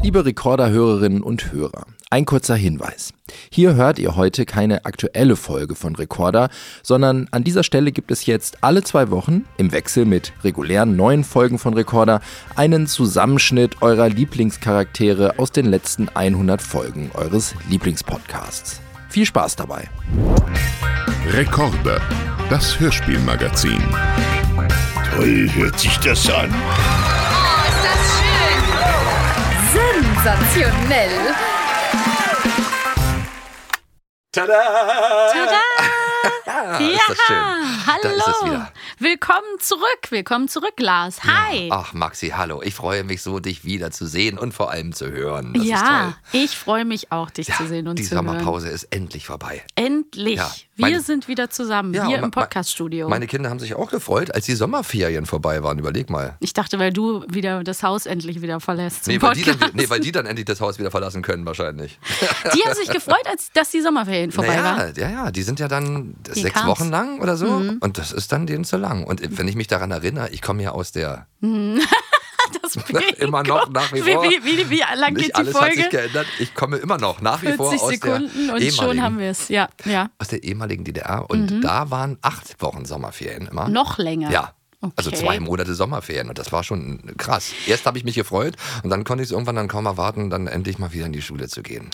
Liebe Recorder-Hörerinnen und Hörer, ein kurzer Hinweis. Hier hört ihr heute keine aktuelle Folge von Recorder, sondern an dieser Stelle gibt es jetzt alle 2 Wochen, im Wechsel mit regulären neuen Folgen von Recorder, einen Zusammenschnitt eurer Lieblingscharaktere aus den letzten 100 Folgen eures Lieblingspodcasts. Viel Spaß dabei. Recorder, das Hörspielmagazin. Toll hört sich das an. Oh, ist das schön! Sensationell! Tada! Tada! Ja, Ja, ist das schön. hallo! Da ist es wieder. Willkommen zurück, Lars. Hi! Ja. Ach, Maxi, hallo. Ich freue mich so, dich wieder zu sehen und vor allem zu hören. Das ist Ja, toll. ich freue mich auch, dich zu sehen und die zu hören. Sommerpause ist endlich vorbei. Endlich! Ja, Wir sind wieder zusammen, hier und im Podcaststudio. Meine Kinder haben sich auch gefreut, als die Sommerferien vorbei waren. Überleg mal. Ich dachte, weil du wieder das Haus endlich wieder verlässt zum Weil die Podcast. dann endlich das Haus wieder verlassen können wahrscheinlich. Die haben sich gefreut, dass die Sommerferien vorbei waren. Ja, die sind ja dann Wie 6 kam's? Wochen lang oder so und das ist dann denen zu lang. Und wenn ich mich daran erinnere, ich komme ja aus der... Das immer noch, nach wie vor. Wie lang Nicht geht die alles hat sich Folge? geändert. Ich komme immer noch nach wie vor 40 aus Sekunden der und schon haben wir es. Ja. aus der ehemaligen DDR und da waren 8 Wochen Sommerferien immer. Noch länger. Ja. Okay. Also 2 Monate Sommerferien und das war schon krass. Erst habe ich mich gefreut und dann konnte ich es irgendwann dann kaum erwarten, dann endlich mal wieder in die Schule zu gehen.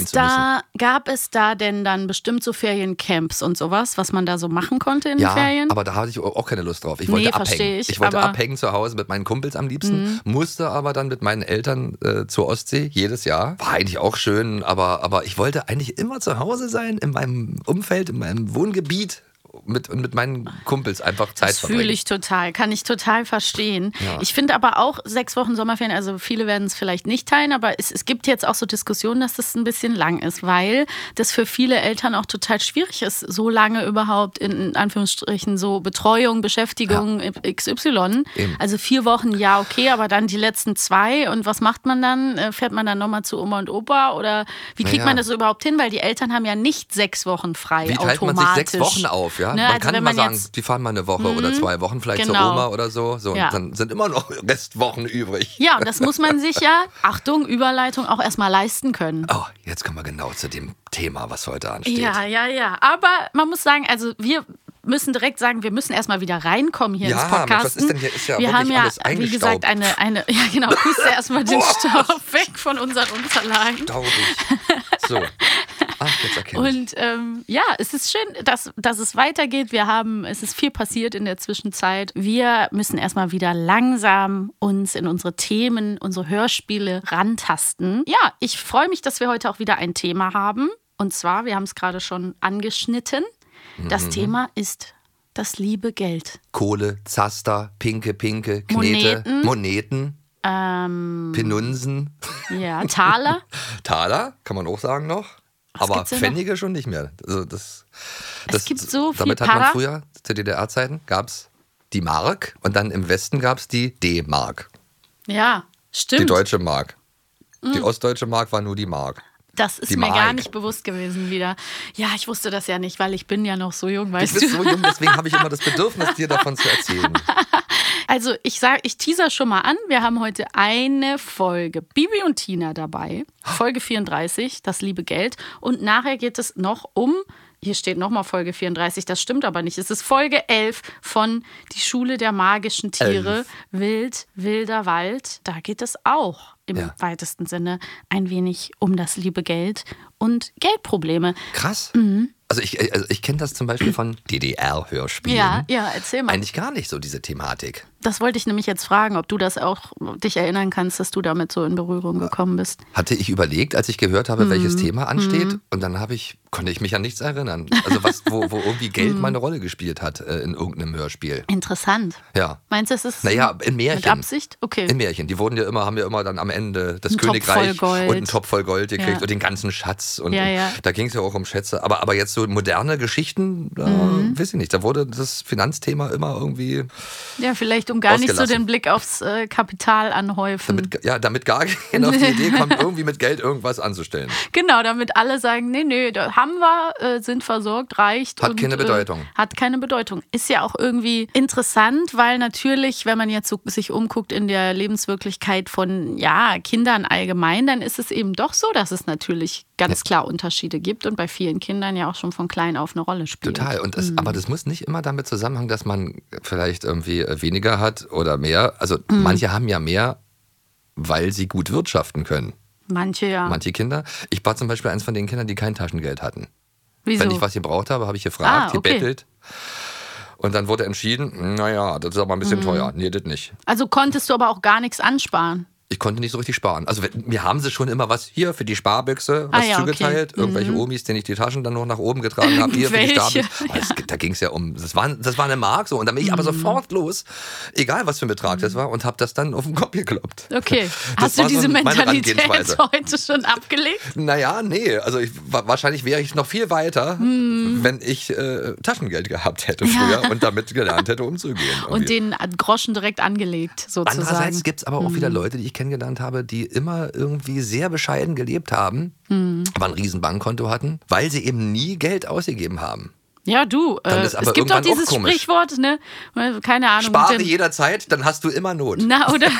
Gab es da denn dann bestimmt so Feriencamps und sowas, was man da so machen konnte in den Ferien? Aber da hatte ich auch keine Lust drauf. Ich wollte abhängen. Verstehe ich. Ich wollte aber abhängen zu Hause mit meinen Kumpels am liebsten, musste aber dann mit meinen Eltern zur Ostsee jedes Jahr. War eigentlich auch schön, aber ich wollte eigentlich immer zu Hause sein, in meinem Umfeld, in meinem Wohngebiet. Mit meinen Kumpels einfach Zeit verbringen. Fühle ich total, kann ich total verstehen. Ja. Ich finde aber auch 6 Wochen Sommerferien, also viele werden es vielleicht nicht teilen, aber es gibt jetzt auch so Diskussionen, dass das ein bisschen lang ist, weil das für viele Eltern auch total schwierig ist, so lange überhaupt in Anführungsstrichen so Betreuung, Beschäftigung XY. Eben. Also 4 Wochen, ja okay, aber dann die letzten 2 und was macht man dann? Fährt man dann nochmal zu Oma und Opa oder wie kriegt man das so überhaupt hin? Weil die Eltern haben ja nicht 6 Wochen frei Wie teilt man automatisch. sich 6 Wochen auf? Ja? Ne, Man also kann wenn immer man sagen, jetzt- die fahren mal eine Woche oder 2 Wochen vielleicht zur genau. Oma oder so. Ja. Und dann sind immer noch Restwochen übrig. Ja, und das muss man sich ja, Achtung, Überleitung, auch erstmal leisten können. Oh, jetzt kommen wir genau zu dem Thema, was heute ansteht. Ja. Aber man muss sagen, also wir müssen direkt sagen, wir müssen erstmal wieder reinkommen hier ins Podcasten. Mensch, was ist denn hier? Ist ja wir wirklich haben ja, alles wie gesagt, eingestaubt. ja genau, puste erstmal den Staub weg von unseren Unterlagen. Staubig. So. Ach, jetzt erkenne ich. Und es ist schön, dass es weitergeht. Es ist viel passiert in der Zwischenzeit. Wir müssen erstmal wieder langsam uns in unsere Themen, unsere Hörspiele rantasten. Ja, ich freue mich, dass wir heute auch wieder ein Thema haben. Und zwar, wir haben es gerade schon angeschnitten. Das Thema ist das liebe Geld. Kohle, Zaster, Pinke, Knete, Moneten, Penunsen, Ja, Taler. Taler, kann man auch sagen noch. Was Aber gibt's denn noch? Pfennige schon nicht mehr. Also Es gibt so viel Damit hat man Para. früher, zu DDR-Zeiten, gab es die Mark und dann im Westen gab es die D-Mark. Ja, Die stimmt. deutsche Mark. Die ostdeutsche Mark war nur die Mark. Das ist Die mir gar Mark. nicht bewusst gewesen wieder. Ja, ich wusste das ja nicht, weil ich bin ja noch so jung, Du weißt bist du. so jung, deswegen habe ich immer das Bedürfnis, dir davon zu erzählen. Also ich teaser schon mal an, wir haben heute eine Folge Bibi und Tina dabei, Folge 34, das liebe Geld. Und nachher geht es noch hier steht nochmal Folge 34, das stimmt aber nicht. Es ist Folge 11 von Die Schule der magischen Tiere, Wilder Wald. Da geht es auch im weitesten Sinne ein wenig um das liebe Geld und Geldprobleme. Krass. Also ich kenne das zum Beispiel von DDR-Hörspielen. Ja, erzähl mal. Eigentlich gar nicht so, diese Thematik. Das wollte ich nämlich jetzt fragen, ob du das auch dich erinnern kannst, dass du damit so in Berührung gekommen bist. Hatte ich überlegt, als ich gehört habe, welches Thema ansteht. Und dann konnte ich mich an nichts erinnern. Also wo irgendwie Geld mal eine Rolle gespielt hat in irgendeinem Hörspiel. Interessant. Ja. Meinst du, es ist In Märchen. mit Absicht? Okay. In Märchen. Die haben ja immer dann am Ende das Ein Topf Königreich voll Gold. und einen Topf voll Gold gekriegt Ja. und den ganzen Schatz. Und Ja. da ging es ja auch um Schätze. Aber jetzt so moderne Geschichten, weiß ich nicht. Da wurde das Finanzthema immer irgendwie Ja, vielleicht um gar nicht so ausgelassen. den Blick aufs Kapital anhäufen. damit gar keiner auf die Idee kommt, irgendwie mit Geld irgendwas anzustellen. Genau, damit alle sagen, nee, da haben wir, sind versorgt, reicht. Hat keine Bedeutung. Hat keine Bedeutung. Ist ja auch irgendwie interessant, weil natürlich, wenn man jetzt so sich umguckt in der Lebenswirklichkeit von, Kindern allgemein, dann ist es eben doch so, dass es natürlich ganz klar Unterschiede gibt und bei vielen Kindern ja auch schon von klein auf eine Rolle spielt. Total. Und aber das muss nicht immer damit zusammenhängen, dass man vielleicht irgendwie weniger hat oder mehr. Also manche haben ja mehr, weil sie gut wirtschaften können. Manche, ja. Manche Kinder. Ich war zum Beispiel eins von den Kindern, die kein Taschengeld hatten. Wieso? Wenn ich was gebraucht habe, habe ich gefragt, okay. gebettelt. Und dann wurde entschieden, naja, das ist aber ein bisschen teuer. Nee, das nicht. Also konntest du aber auch gar nichts ansparen? Ich konnte nicht so richtig sparen. Also mir haben sie schon immer was hier für die Sparbüchse was zugeteilt. Okay. Irgendwelche Omis, denen ich die Taschen dann noch nach oben getragen habe. Hier für die Sparbüchse. Da ging es ja um, das war eine Mark so. Und dann bin ich aber sofort los, egal was für ein Betrag das war, und habe das dann auf den Kopf gekloppt. Okay. Hast du diese Mentalität heute schon abgelegt? Naja, nee. Also wahrscheinlich wäre ich noch viel weiter, wenn ich Taschengeld gehabt hätte früher und damit gelernt hätte, umzugehen. Irgendwie. Und den Groschen direkt angelegt, sozusagen. Andererseits gibt es aber auch wieder Leute, die ich kennengelernt habe, die immer irgendwie sehr bescheiden gelebt haben, aber ein riesen Bankkonto hatten, weil sie eben nie Geld ausgegeben haben. Ja, du, es gibt doch dieses Sprichwort, ne? Keine Ahnung. Spare jederzeit, dann hast du immer Not. Na, oder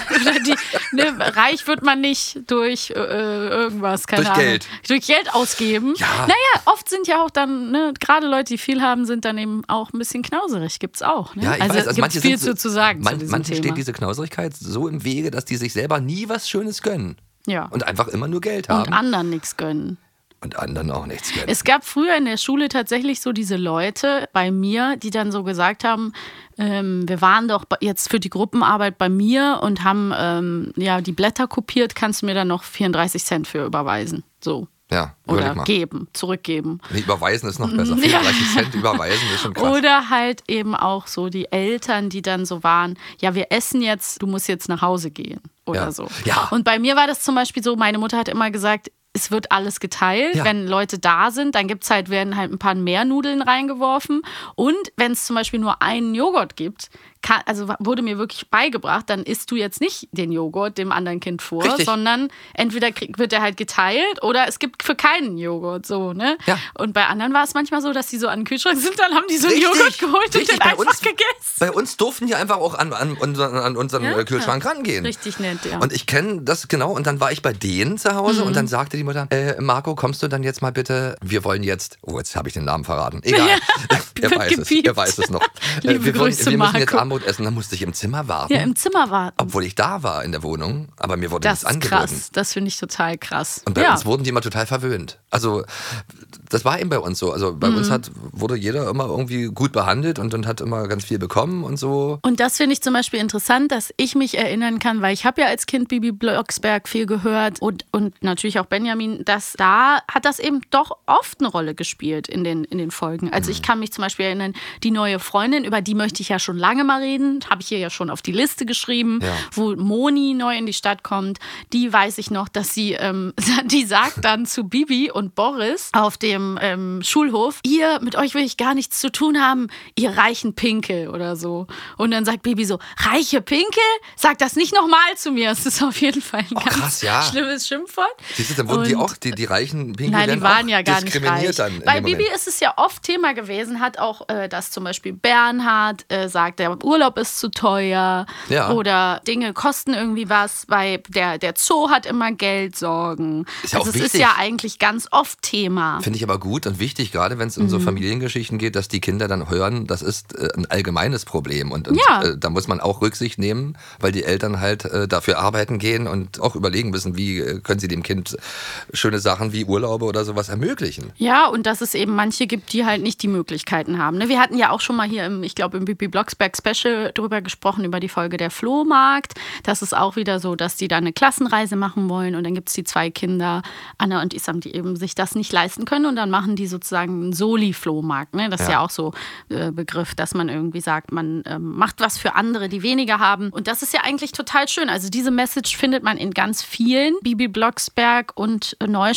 reich wird man nicht durch irgendwas, keine Ahnung. Geld. Durch Geld ausgeben. Ja. Naja, oft sind ja auch dann, ne, gerade Leute, die viel haben, sind dann eben auch ein bisschen knauserig. Gibt's auch. Ne? Ja, ich weiß, also manche viel sind, zu sagen zu diesem manchen Thema. steht diese Knauserigkeit so im Wege, dass die sich selber nie was Schönes gönnen. Ja. Und einfach immer nur Geld haben. Und anderen nichts gönnen. Und anderen auch nichts gönnen. Es gab früher in der Schule tatsächlich so diese Leute bei mir, die dann so gesagt haben, wir waren doch jetzt für die Gruppenarbeit bei mir und haben die Blätter kopiert, kannst du mir dann noch 34 Cent für überweisen. So. Ja, oder zurückgeben. Nee, überweisen ist noch besser. 34 Cent überweisen ist schon krass. Oder halt eben auch so die Eltern, die dann so waren, ja, wir essen jetzt, du musst jetzt nach Hause gehen oder so. Ja. Und bei mir war das zum Beispiel so, meine Mutter hat immer gesagt, es wird alles geteilt. Ja. Wenn Leute da sind, dann werden halt ein paar mehr Nudeln reingeworfen. Und wenn es zum Beispiel nur einen Joghurt gibt, wurde mir wirklich beigebracht, dann isst du jetzt nicht den Joghurt dem anderen Kind vor, Richtig. sondern entweder wird der halt geteilt oder es gibt für keinen Joghurt. So, ne? Ja. Und bei anderen war es manchmal so, dass die so an den Kühlschrank sind, dann haben die so einen Joghurt geholt und den einfach gegessen. Bei uns durften die einfach auch an unseren Kühlschrank rangehen. Richtig nett, ja. Und ich kenne das genau. Und dann war ich bei denen zu Hause und dann sagte die Mutter, Marco, kommst du dann jetzt mal bitte, wir wollen jetzt habe ich den Namen verraten. Egal, er weiß es noch. Liebe Grüße, wir müssen jetzt Marco. Abendbrot essen, dann musste ich im Zimmer warten. Ja, im Zimmer warten. Obwohl ich da war in der Wohnung, aber mir wurde das nichts angeboten. Krass, das finde ich total krass. Und bei uns wurden die immer total verwöhnt. Also das war eben bei uns so. Also bei uns wurde jeder immer irgendwie gut behandelt und hat immer ganz viel bekommen und so. Und das finde ich zum Beispiel interessant, dass ich mich erinnern kann, weil ich habe ja als Kind Bibi Blocksberg viel gehört und natürlich auch Benjamin, dass da hat das eben doch oft eine Rolle gespielt in den Folgen. Also ich kann mich zum Beispiel erinnern, die neue Freundin, über die möchte ich ja schon lange mal reden, habe ich hier ja schon auf die Liste geschrieben, wo Moni neu in die Stadt kommt. Die weiß ich noch, dass sie, die sagt dann zu Bibi und Boris auf dem Schulhof, mit euch will ich gar nichts zu tun haben, ihr reichen Pinkel oder so. Und dann sagt Bibi so, reiche Pinkel? Sag das nicht nochmal zu mir. Das ist auf jeden Fall ein ganz schlimmes Schimpfwort. Siehst du, dann wurden die auch, die reichen Pinkel, nein, die waren ja gar nicht reich. Dann bei Bibi ist es ja oft Thema gewesen, hat auch, dass zum Beispiel Bernhard sagt, der Urlaub ist zu teuer oder Dinge kosten irgendwie was, weil der Zoo hat immer Geldsorgen. Ist ja also auch es wichtig. ist ja eigentlich ganz oft Thema. Finde ich aber gut und wichtig, gerade wenn es um so Familiengeschichten geht, dass die Kinder dann hören, das ist ein allgemeines Problem. Und da muss man auch Rücksicht nehmen, weil die Eltern halt dafür arbeiten gehen und auch überlegen müssen, wie können sie dem Kind schöne Sachen wie Urlaube oder sowas ermöglichen. Ja, und dass es eben manche gibt, die halt nicht die Möglichkeiten haben. Ne? Wir hatten ja auch schon mal hier im Bibi Blocksberg Special drüber gesprochen, über die Folge der Flohmarkt. Das ist auch wieder so, dass die da eine Klassenreise machen wollen und dann gibt es die zwei Kinder, Anna und Isam, die eben sich das nicht leisten können und dann machen die sozusagen einen Soli-Flohmarkt. Ne? Das ist ja auch so Begriff, dass man irgendwie sagt, man macht was für andere, die weniger haben. Und das ist ja eigentlich total schön. Also diese Message findet man in ganz vielen Bibi Blocksberg und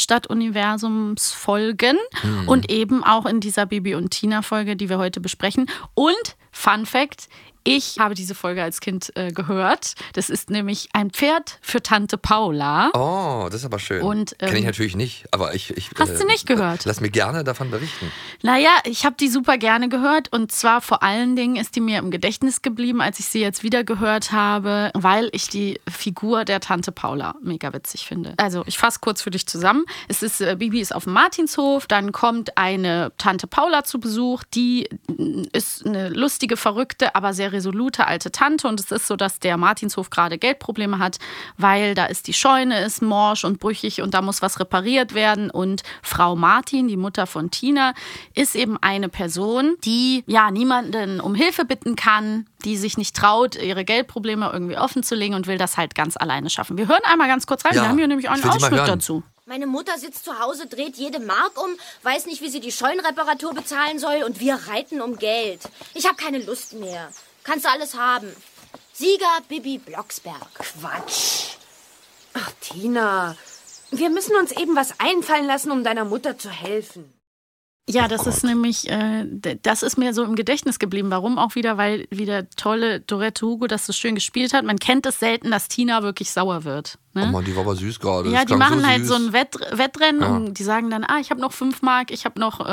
Neustadt-Universums-Folgen und eben auch in dieser Bibi und Tina-Folge, die wir heute besprechen. Und Fun Fact, Ich habe diese Folge als Kind gehört. Das ist nämlich ein Pferd für Tante Paula. Oh, das ist aber schön. Kenne ich natürlich nicht, aber ich hast du nicht gehört? Lass mir gerne davon berichten. Naja, ich habe die super gerne gehört und zwar vor allen Dingen ist die mir im Gedächtnis geblieben, als ich sie jetzt wieder gehört habe, weil ich die Figur der Tante Paula mega witzig finde. Also ich fasse kurz für dich zusammen. Es ist, Bibi ist auf dem Martinshof, dann kommt eine Tante Paula zu Besuch, die ist eine lustige, verrückte, aber sehr resolute alte Tante und es ist so, dass der Martinshof gerade Geldprobleme hat, weil da ist die Scheune ist morsch und brüchig und da muss was repariert werden und Frau Martin, die Mutter von Tina, ist eben eine Person, die ja niemanden um Hilfe bitten kann, die sich nicht traut, ihre Geldprobleme irgendwie offenzulegen und will das halt ganz alleine schaffen. Wir hören einmal ganz kurz rein, wir haben hier nämlich einen Ausschnitt dazu. Meine Mutter sitzt zu Hause, dreht jede Mark um, weiß nicht, wie sie die Scheunenreparatur bezahlen soll und wir reiten um Geld. Ich habe keine Lust mehr. Kannst du alles haben. Sieger Bibi Blocksberg. Quatsch. Ach, Tina, wir müssen uns eben was einfallen lassen, um deiner Mutter zu helfen. Ja, das ist nämlich, das ist mir so im Gedächtnis geblieben. Warum auch wieder? Weil wieder tolle Dorette Hugo das so schön gespielt hat. Man kennt es selten, dass Tina wirklich sauer wird. Ne? Oh Mann, die war aber süß gerade. Ja, die machen halt so ein Wettrennen und die sagen dann, ich habe noch 5 Mark, ich habe noch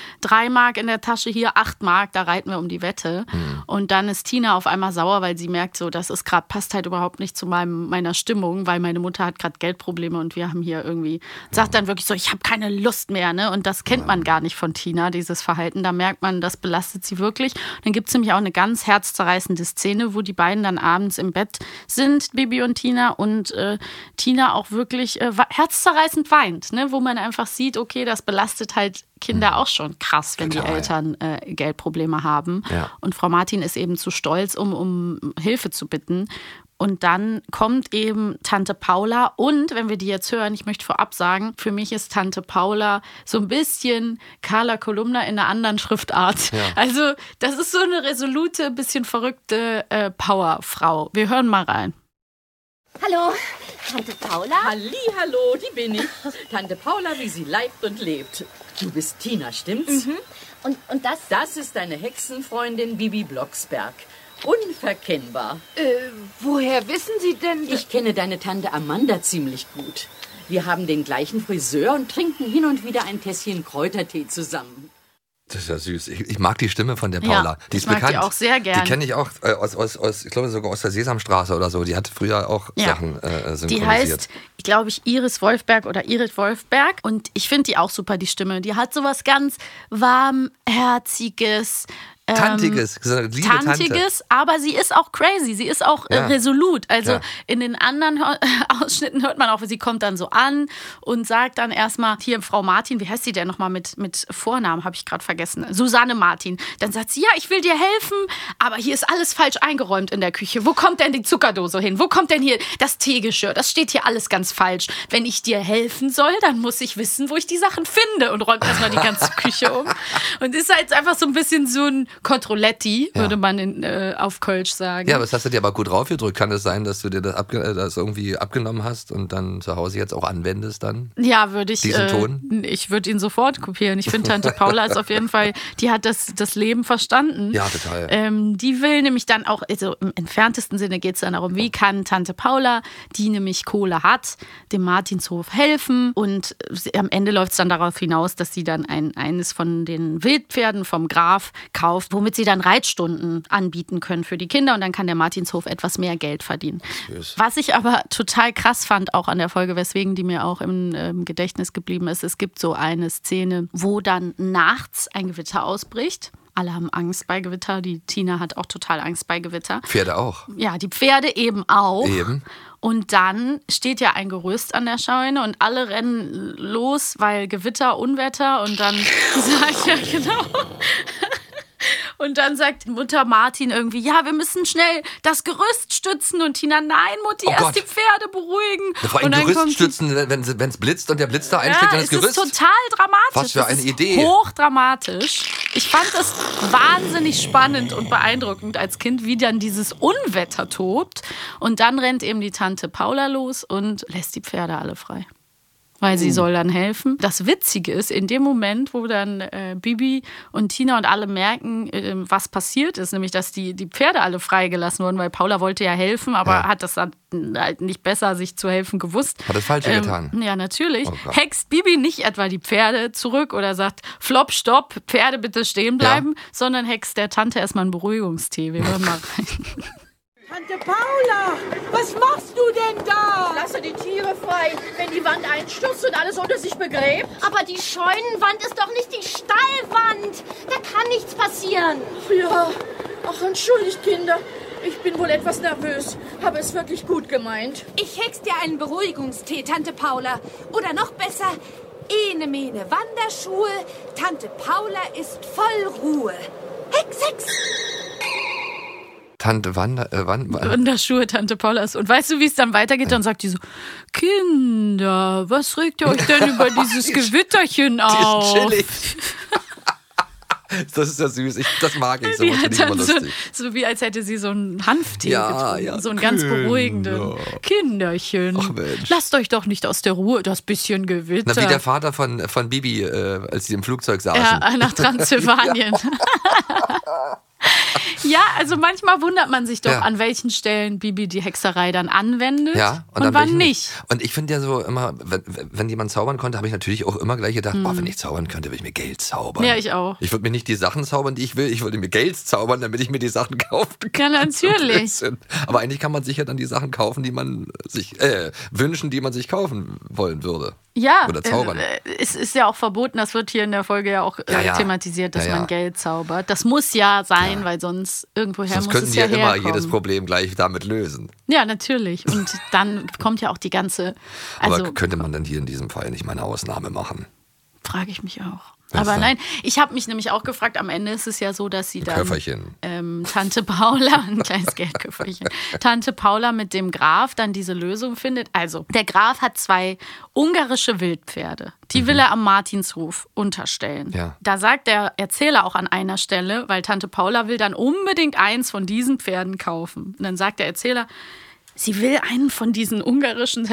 3 Mark in der Tasche, hier 8 Mark, da reiten wir um die Wette. Und dann ist Tina auf einmal sauer, weil sie merkt, so, das ist gerade, passt halt überhaupt nicht zu meiner Stimmung, weil meine Mutter hat gerade Geldprobleme und wir haben hier irgendwie, sagt dann wirklich so, ich habe keine Lust mehr, ne? Und das kennt man gar nicht von Tina, dieses Verhalten. Da merkt man, das belastet sie wirklich. Dann gibt es nämlich auch eine ganz herzzerreißende Szene, wo die beiden dann abends im Bett sind, Bibi und Tina, und Tina auch wirklich herzzerreißend weint, ne? Wo man einfach sieht, okay, das belastet halt Kinder auch schon krass, wenn die Eltern Geldprobleme haben. Ja. Und Frau Martin ist eben zu stolz, um Hilfe zu bitten. Und dann kommt eben Tante Paula und, wenn wir die jetzt hören, ich möchte vorab sagen, für mich ist Tante Paula so ein bisschen Carla Kolumna in einer anderen Schriftart. Ja. Also das ist so eine resolute, bisschen verrückte Powerfrau. Wir hören mal rein. Hallo, Tante Paula? Hallihallo, die bin ich. Tante Paula, wie sie leibt und lebt. Du bist Tina, stimmt's? Mhm. Und das? Das ist deine Hexenfreundin Bibi Blocksberg. Unverkennbar. Woher wissen Sie denn? Ich kenne deine Tante Amanda ziemlich gut. Wir haben den gleichen Friseur und trinken hin und wieder ein Tässchen Kräutertee zusammen. Das ist ja süß. Ich mag die Stimme von der Paula. Ja, die ist ich mag bekannt. Die auch sehr gern. Die kenne ich auch aus, ich glaube sogar aus der Sesamstraße oder so. Die hat früher auch Sachen synchronisiert. Die heißt, glaube ich, Iris Wolfberg oder Irit Wolfberg. Und ich finde die auch super, die Stimme. Die hat sowas ganz Warmherziges, Tantiges, liebe Tantiges, Tante. Aber sie ist auch crazy, sie ist auch resolut. Also in den anderen Ausschnitten hört man auch, sie kommt dann so an und sagt dann erstmal, hier Frau Martin, wie heißt sie denn nochmal mit Vornamen, habe ich gerade vergessen, Susanne Martin. Dann sagt sie, ja, ich will dir helfen, aber hier ist alles falsch eingeräumt in der Küche. Wo kommt denn die Zuckerdose hin? Wo kommt denn hier das Teegeschirr? Das steht hier alles ganz falsch. Wenn ich dir helfen soll, dann muss ich wissen, wo ich die Sachen finde und räumt erstmal die ganze Küche um. Und ist halt einfach so ein bisschen so ein Controletti, würde man auf Kölsch sagen. Ja, aber das hast du dir aber gut draufgedrückt. Kann es sein, dass du dir das irgendwie abgenommen hast und dann zu Hause jetzt auch anwendest dann? Ja, würde ich. Diesen Ton? Ich würde ihn sofort kopieren. Ich finde, Tante Paula ist auf jeden Fall, die hat das Leben verstanden. Ja, total. Die will nämlich dann auch, also im entferntesten Sinne geht es dann darum, wie kann Tante Paula, die nämlich Kohle hat, dem Martinshof helfen. Und am Ende läuft es dann darauf hinaus, dass sie dann eines von den Wildpferden vom Graf kauft, womit sie dann Reitstunden anbieten können für die Kinder und dann kann der Martinshof etwas mehr Geld verdienen. Was ich aber total krass fand, auch an der Folge, weswegen die mir auch im Gedächtnis geblieben ist, es gibt so eine Szene, wo dann nachts ein Gewitter ausbricht. Alle haben Angst bei Gewitter, die Tina hat auch total Angst bei Gewitter. Pferde auch. Ja, die Pferde eben auch. Eben. Und dann steht ja ein Gerüst an der Scheune und alle rennen los, weil Gewitter, Unwetter und dann sagt ja genau... Und dann sagt Mutter Martin irgendwie, ja, wir müssen schnell das Gerüst stützen. Und Tina, nein, Mutti, erst die Pferde beruhigen. Vor allem Gerüst stützen, wenn es blitzt und der Blitz da einschlägt, dann das Gerüst. Das ist total dramatisch. Was für eine Idee. Hochdramatisch. Ich fand es wahnsinnig spannend und beeindruckend als Kind, wie dann dieses Unwetter tobt. Und dann rennt eben die Tante Paula los und lässt die Pferde alle frei. weil sie soll dann helfen. Das Witzige ist, in dem Moment, wo dann Bibi und Tina und alle merken, was passiert ist, nämlich, dass die Pferde alle freigelassen wurden, weil Paula wollte ja helfen, aber hat das dann halt nicht besser sich zu helfen gewusst. Hat das Falsche getan? Ja, natürlich. Hext Bibi nicht etwa die Pferde zurück oder sagt, Flop, stopp, Pferde bitte stehen bleiben, sondern hext der Tante erstmal einen Beruhigungstee. Wir hören mal rein. Tante Paula, was machst du denn da? Ich lasse die Tiere frei, wenn die Wand einstürzt und alles unter sich begräbt. Aber die Scheunenwand ist doch nicht die Stallwand. Da kann nichts passieren. Ja, ach, entschuldigt, Kinder. Ich bin wohl etwas nervös, habe es wirklich gut gemeint. Ich hex dir einen Beruhigungstee, Tante Paula. Oder noch besser, ene mene Wanderschuhe. Tante Paula ist voll Ruhe. Hex, hex. Tante Wanderschuhe, Tante Paula ist. Und weißt du, wie es dann weitergeht? Dann sagt die so, Kinder, was regt ihr euch denn über dieses Gewitterchen auf? Die ist chillig. Das ist ja süß. Das mag ich. So die hat dann so wie als hätte sie so einen Hanftee getrunken. So ein ganz beruhigenden Kinderchen. Ach Mensch. Lasst euch doch nicht aus der Ruhe, das bisschen Gewitter. Na, wie der Vater von Bibi, als sie im Flugzeug saßen. Ja, nach Transsilvanien. Ja, also manchmal wundert man sich doch, an welchen Stellen Bibi die Hexerei dann anwendet und wann nicht. Und ich finde ja so immer, wenn jemand zaubern konnte, habe ich natürlich auch immer gleich gedacht, wenn ich zaubern könnte, würde ich mir Geld zaubern. Ja, ich auch. Ich würde mir nicht die Sachen zaubern, die ich will, ich würde mir Geld zaubern, damit ich mir die Sachen kaufen kann. Ja, natürlich. Aber eigentlich kann man sich ja dann die Sachen kaufen, die man sich wünschen, die man sich kaufen wollen würde. Ja, oder zaubern. Es ist ja auch verboten, das wird hier in der Folge ja auch thematisiert, dass man Geld zaubert. Das muss ja sein, weil sonst irgendwoher muss es ja herkommen. Sonst könnten ja immer jedes Problem gleich damit lösen. Ja, natürlich. Und dann kommt ja auch die ganze... Aber könnte man dann hier in diesem Fall nicht mal eine Ausnahme machen? Frage ich mich auch. Aber nein, ich habe mich nämlich auch gefragt, am Ende ist es ja so, dass sie dann Tante Paula, ein kleines Geldköfferchen, Tante Paula mit dem Graf dann diese Lösung findet. Also, der Graf hat 2 ungarische Wildpferde. Die will er am Martinshof unterstellen. Ja. Da sagt der Erzähler auch an einer Stelle, weil Tante Paula will dann unbedingt eins von diesen Pferden kaufen. Und dann sagt der Erzähler, sie will einen von diesen ungarischen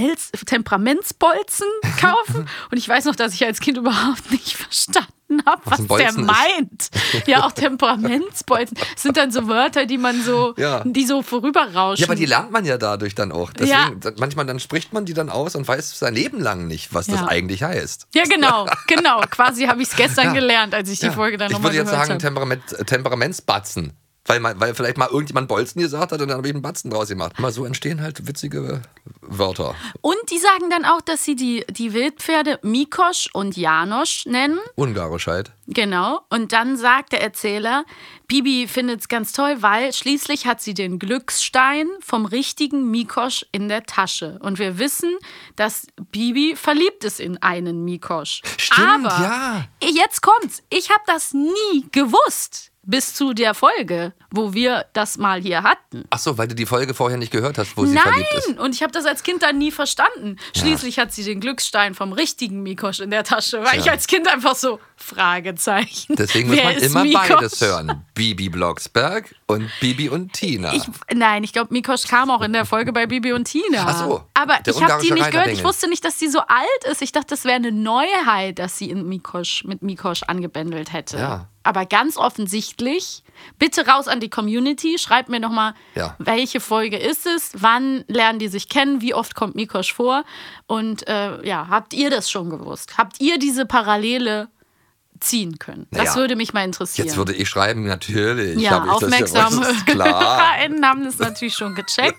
Temperamentsbolzen kaufen. Und ich weiß noch, dass ich als Kind überhaupt nicht verstanden habe, was der meint. Ja, auch Temperamentsbolzen. Das sind dann so Wörter, die man so, die so vorüberrauschen. Ja, aber die lernt man ja dadurch dann auch. Deswegen, manchmal dann spricht man die dann aus und weiß sein Leben lang nicht, was das eigentlich heißt. Ja, genau. Quasi habe ich es gestern gelernt, als ich die Folge dann nochmal gehört habe. Ich würde jetzt sagen Temperamentsbatzen. Weil vielleicht mal irgendjemand Bolzen gesagt hat und dann habe ich einen Batzen draus gemacht. Mal so entstehen halt witzige Wörter. Und die sagen dann auch, dass sie die Wildpferde Mikosch und Janosch nennen. Ungarisch halt. Genau. Und dann sagt der Erzähler, Bibi findet es ganz toll, weil schließlich hat sie den Glücksstein vom richtigen Mikosch in der Tasche. Und wir wissen, dass Bibi verliebt ist in einen Mikosch. Stimmt, aber jetzt kommt's. Ich habe das nie gewusst. Bis zu der Folge, wo wir das mal hier hatten. Ach so, weil du die Folge vorher nicht gehört hast, wo sie verliebt ist. Nein, und ich habe das als Kind dann nie verstanden. Schließlich hat sie den Glücksstein vom richtigen Mikosch in der Tasche. Weil ich als Kind einfach so, Fragezeichen. Deswegen muss man immer beides hören. Bibi Blocksberg und Bibi und Tina. Ich glaube, Mikosch kam auch in der Folge bei Bibi und Tina. Ach so. Aber ich habe die nicht gehört. Ich wusste nicht, dass sie so alt ist. Ich dachte, das wäre eine Neuheit, dass sie mit Mikosch angebändelt hätte. Ja. Aber ganz offensichtlich, bitte raus an die Community, schreibt mir nochmal, welche Folge ist es, wann lernen die sich kennen, wie oft kommt Mikosch vor und habt ihr das schon gewusst? Habt ihr diese Parallele ziehen können? Das würde mich mal interessieren. Jetzt würde ich schreiben, natürlich. Ja, aufmerksame HörerInnen haben das natürlich schon gecheckt.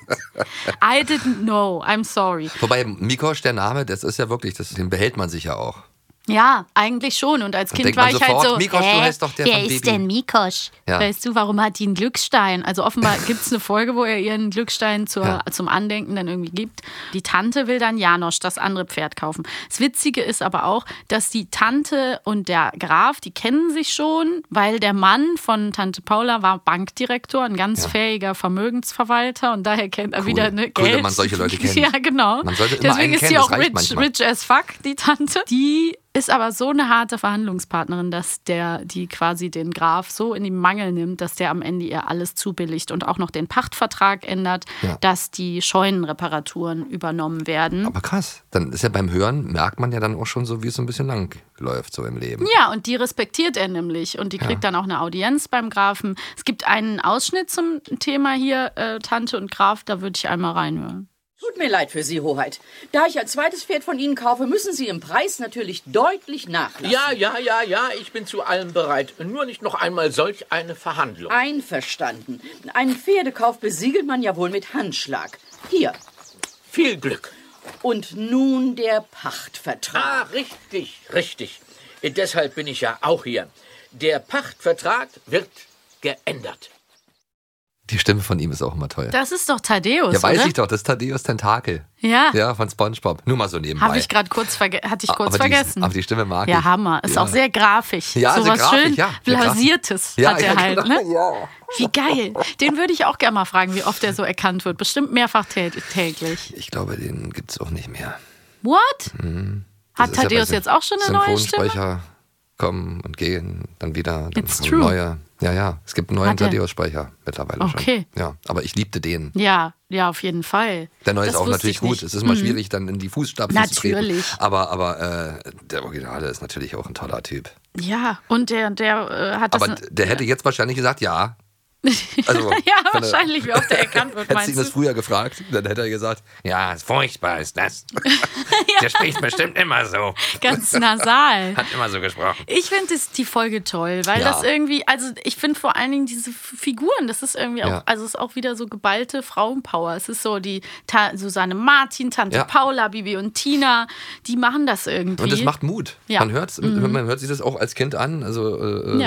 I didn't know, I'm sorry. Wobei Mikosch, der Name, das ist ja wirklich, den behält man sich ja auch. Ja, eigentlich schon. Und als Kind war ich halt so, Mikosch, du heißt doch der wer von ist Baby. denn Mikosch? Ja. Weißt du, warum hat die einen Glücksstein? Also offenbar gibt es eine Folge, wo er ihren Glücksstein zum Andenken dann irgendwie gibt. Die Tante will dann Janosch, das andere Pferd, kaufen. Das Witzige ist aber auch, dass die Tante und der Graf, die kennen sich schon, weil der Mann von Tante Paula war Bankdirektor, ein ganz fähiger Vermögensverwalter und daher kennt er wieder Geld. Cool, wenn man solche Leute kennt. Ja, genau. Man sollte immer Deswegen einen ist kennen, sie auch rich as fuck, die Tante. Die ist aber so eine harte Verhandlungspartnerin, dass die quasi den Graf so in die Mangel nimmt, dass der am Ende ihr alles zubilligt und auch noch den Pachtvertrag ändert, dass die Scheunenreparaturen übernommen werden. Aber krass, dann ist ja beim Hören, merkt man ja dann auch schon so, wie es so ein bisschen lang läuft so im Leben. Ja, und die respektiert er nämlich und die kriegt dann auch eine Audienz beim Grafen. Es gibt einen Ausschnitt zum Thema hier, Tante und Graf, da würde ich einmal reinhören. Tut mir leid für Sie, Hoheit. Da ich ein zweites Pferd von Ihnen kaufe, müssen Sie im Preis natürlich deutlich nachlassen. Ja, ich bin zu allem bereit. Nur nicht noch einmal solch eine Verhandlung. Einverstanden. Einen Pferdekauf besiegelt man ja wohl mit Handschlag. Hier. Viel Glück. Und nun der Pachtvertrag. Ah, richtig. Deshalb bin ich ja auch hier. Der Pachtvertrag wird geändert. Die Stimme von ihm ist auch immer toll. Das ist doch Thaddeus, ja, weiß oder? ich doch, das ist Thaddeus Tentakel. Ja. Ja, von SpongeBob. Nur mal so nebenbei. Hatte ich kurz vergessen. Aber die Stimme mag ich. Ja, Hammer. Ist auch sehr grafisch. Ja, so was grafisch, schön Blasiertes hat er halt. Genau. Ne? Ja. Wie geil. Den würde ich auch gerne mal fragen, wie oft er so erkannt wird. Bestimmt mehrfach täglich. Ich glaube, den gibt es auch nicht mehr. What? Hat Das Thaddeus jetzt auch schon eine neue Stimme? Synchronsprecher kommen und gehen, dann wieder. Dann It's true. Neue. Ja, es gibt einen neuen Thaddeus-Speicher mittlerweile schon. Okay. Ja, aber ich liebte den. Ja, auf jeden Fall. Der neue Das ist auch wusste natürlich ich gut. nicht. Es ist immer schwierig, dann in die Fußstapfen zu treten. Natürlich. Aber der Originale ist natürlich auch ein toller Typ. Ja, und der hat das... Aber der hätte jetzt wahrscheinlich gesagt, ja. Also, ja, wahrscheinlich, wie oft er erkannt wird, hättest du ihn das früher gefragt, dann hätte er gesagt, ja, furchtbar ist das. Der spricht bestimmt immer so. Ganz nasal. Hat immer so gesprochen. Ich finde die Folge toll, weil das irgendwie, also ich finde vor allen Dingen diese Figuren, das ist irgendwie auch, also es ist auch wieder so geballte Frauenpower. Es ist so die Susanne Martin, Tante Paula, Bibi und Tina, die machen das irgendwie. Und das macht Mut. Ja. Man hört sich das auch als Kind an. Also,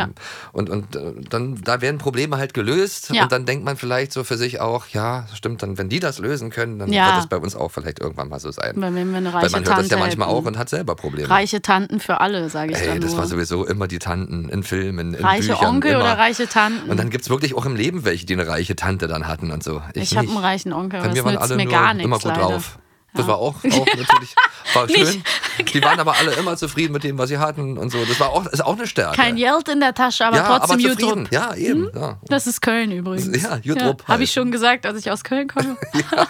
und dann da werden Probleme halt gelöst. Und dann denkt man vielleicht so für sich auch, ja, stimmt, dann wenn die das lösen können, dann wird das bei uns auch vielleicht irgendwann mal so sein. Wenn wir eine reiche Weil man hört das ja Tante manchmal hätten. auch und hat selber Probleme. Reiche Tanten für alle, sage ich dann nur. Das war sowieso immer die Tanten in Filmen, in reiche Büchern. Onkel immer. oder reiche Tanten? Und dann gibt es wirklich auch im Leben welche, die eine reiche Tante dann hatten und so. Ich habe einen reichen Onkel, aber Bei das mir waren nützt alle mir nur gar nichts, immer gut leider. drauf. Das war auch natürlich war schön. Die waren aber alle immer zufrieden mit dem, was sie hatten und so. Das ist auch eine Stärke. Kein Geld in der Tasche, aber trotzdem aber Jutrup. Ja, eben. Ja. Das ist Köln übrigens. Ja, Jutrup. Habe ich schon gesagt, als ich aus Köln komme?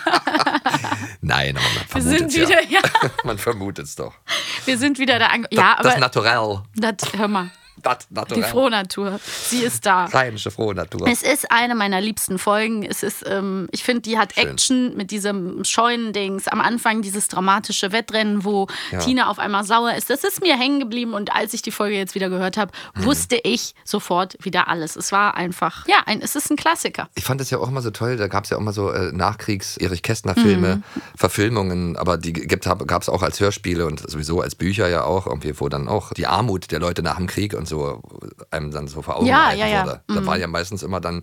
Nein, aber man vermutet es Man vermutet es doch. Wir sind wieder da das Naturell. Hör mal. Die Frohnatur. Sie ist da. Rheinische Frohnatur. Es ist eine meiner liebsten Folgen. Es ist, ich finde, die hat schön. Action mit diesem Scheunendings. Am Anfang dieses dramatische Wettrennen, wo Tina auf einmal sauer ist. Das ist mir hängen geblieben und als ich die Folge jetzt wieder gehört habe, wusste ich sofort wieder alles. Es war einfach, es ist ein Klassiker. Ich fand es ja auch immer so toll, da gab es ja auch immer so Nachkriegs-Erich-Kästner-Filme, Verfilmungen, aber die gab es auch als Hörspiele und sowieso als Bücher ja auch, irgendwie, wo dann auch die Armut der Leute nach dem Krieg und so einem dann so vor Augen gehalten wurde. Da war ja meistens immer dann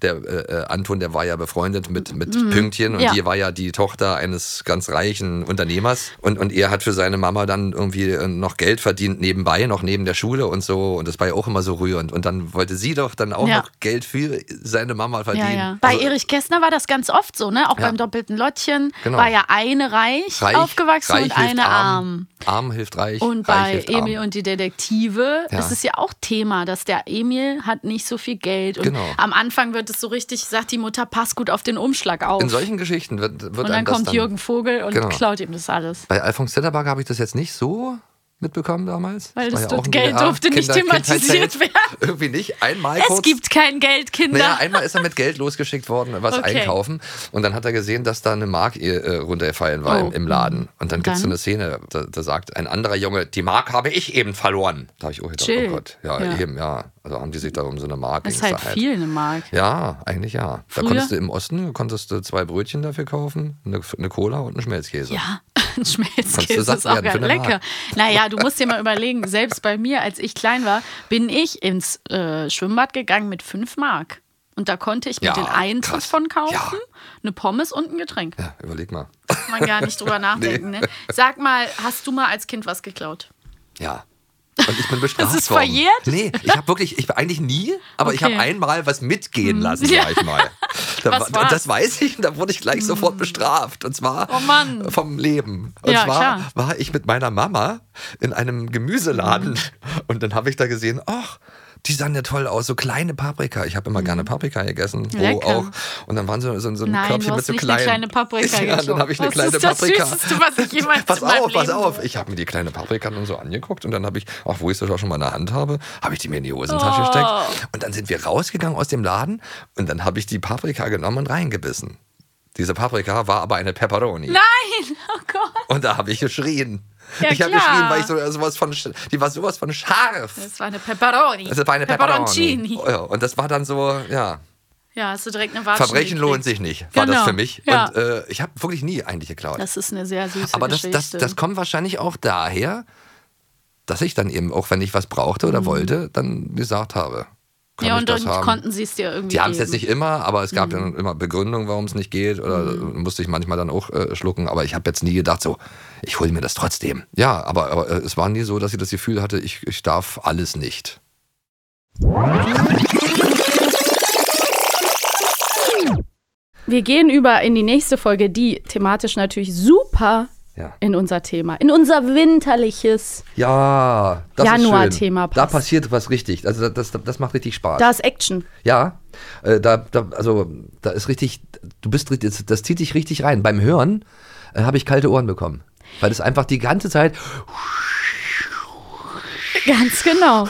der Anton, der war ja befreundet mit Pünktchen und die war ja die Tochter eines ganz reichen Unternehmers und er hat für seine Mama dann irgendwie noch Geld verdient nebenbei, noch neben der Schule und so und das war ja auch immer so rührend und dann wollte sie doch dann auch noch Geld für seine Mama verdienen. Ja. Bei Erich Kästner war das ganz oft so, ne? Auch beim doppelten Lottchen war ja eine reich aufgewachsen und eine arm. Arm hilft reich. Und bei Emil und die Detektive ist es ja auch Thema, dass der Emil hat nicht so viel Geld. Und am Anfang wird es so richtig, sagt die Mutter, pass gut auf den Umschlag auf. In solchen Geschichten wird und dann kommt Jürgen Vogel und klaut ihm das alles. Bei Alfons Zitterbach habe ich das jetzt nicht so mitbekommen damals. Weil das Geld durfte nicht thematisiert werden. Irgendwie nicht. Einmal kurz. Es gibt kein Geld, Kinder. Naja, einmal ist er mit Geld losgeschickt worden, was einkaufen. Und dann hat er gesehen, dass da eine Mark runtergefallen war im Laden. Und dann gibt es so eine Szene, da sagt ein anderer Junge, die Mark habe ich eben verloren. Da habe ich auch gedacht, oh Gott. Eben. Also haben die sich da um so eine Mark. Das ist halt viel, eine Mark. Ja, eigentlich ja. Früher? Da konntest du im Osten 2 Brötchen dafür kaufen, eine Cola und einen Schmelzkäse. Ja. Schmelzkäse ist auch geil. Lecker. Naja, du musst dir mal überlegen, selbst bei mir, als ich klein war, bin ich ins Schwimmbad gegangen mit 5 Mark. Und da konnte ich mir den Eintritt von kaufen, eine Pommes und ein Getränk. Ja, überleg mal. Kann man gar nicht drüber nachdenken. Ne? Sag mal, hast du mal als Kind was geklaut? Ja. Und ich bin bestraft worden. Das ist verjährt? Nee, ich habe eigentlich nie, aber ich habe einmal was mitgehen lassen, sag ich mal. Das weiß ich und da wurde ich gleich sofort bestraft. Und zwar vom Leben. Und zwar war ich mit meiner Mama in einem Gemüseladen und dann habe ich da gesehen, ach, die sahen ja toll aus, so kleine Paprika. Ich habe immer gerne Paprika gegessen, roh auch. Und dann waren so ein Körbchen mit so kleinen. Eine kleine Paprika ja, dann habe ich eine kleine Paprika. Das ist das Süßeste, was ich jemals pass auf. Ich habe mir die kleine Paprika dann so angeguckt und dann habe ich, wo ich das auch schon mal in der Hand habe, habe ich die mir in die Hosentasche gesteckt. Und dann sind wir rausgegangen aus dem Laden und dann habe ich die Paprika genommen und reingebissen. Diese Paprika war aber eine Pepperoni. Nein, oh Gott. Und da habe ich geschrien. Ja, ich habe geschrien, weil ich die war sowas von scharf. Das war eine Pepperoni. Das war eine Pepperoncini. Ja, und das war dann so, ja. Ja, hast du direkt eine Waschung Verbrechen lohnt sich nicht, war das für mich. Ja. Und ich habe wirklich nie eigentlich geklaut. Das ist eine sehr süße Aber Geschichte. das kommt wahrscheinlich auch daher, dass ich dann eben, auch wenn ich was brauchte oder wollte, dann gesagt habe. Und dann konnten sie es dir irgendwie Die haben es jetzt nicht immer, aber es gab dann immer Begründungen, warum es nicht geht. Oder musste ich manchmal dann auch schlucken. Aber ich habe jetzt nie gedacht, so, ich hole mir das trotzdem. Ja, aber es war nie so, dass ich das Gefühl hatte, ich darf alles nicht. Wir gehen über in die nächste Folge, die thematisch natürlich super in unser Thema, in unser winterliches Januar-Thema passt. Da passiert was richtig. Also das macht richtig Spaß. Da ist Action. Ja, da ist richtig, das zieht dich richtig rein. Beim Hören habe ich kalte Ohren bekommen, weil es einfach die ganze Zeit ganz genau.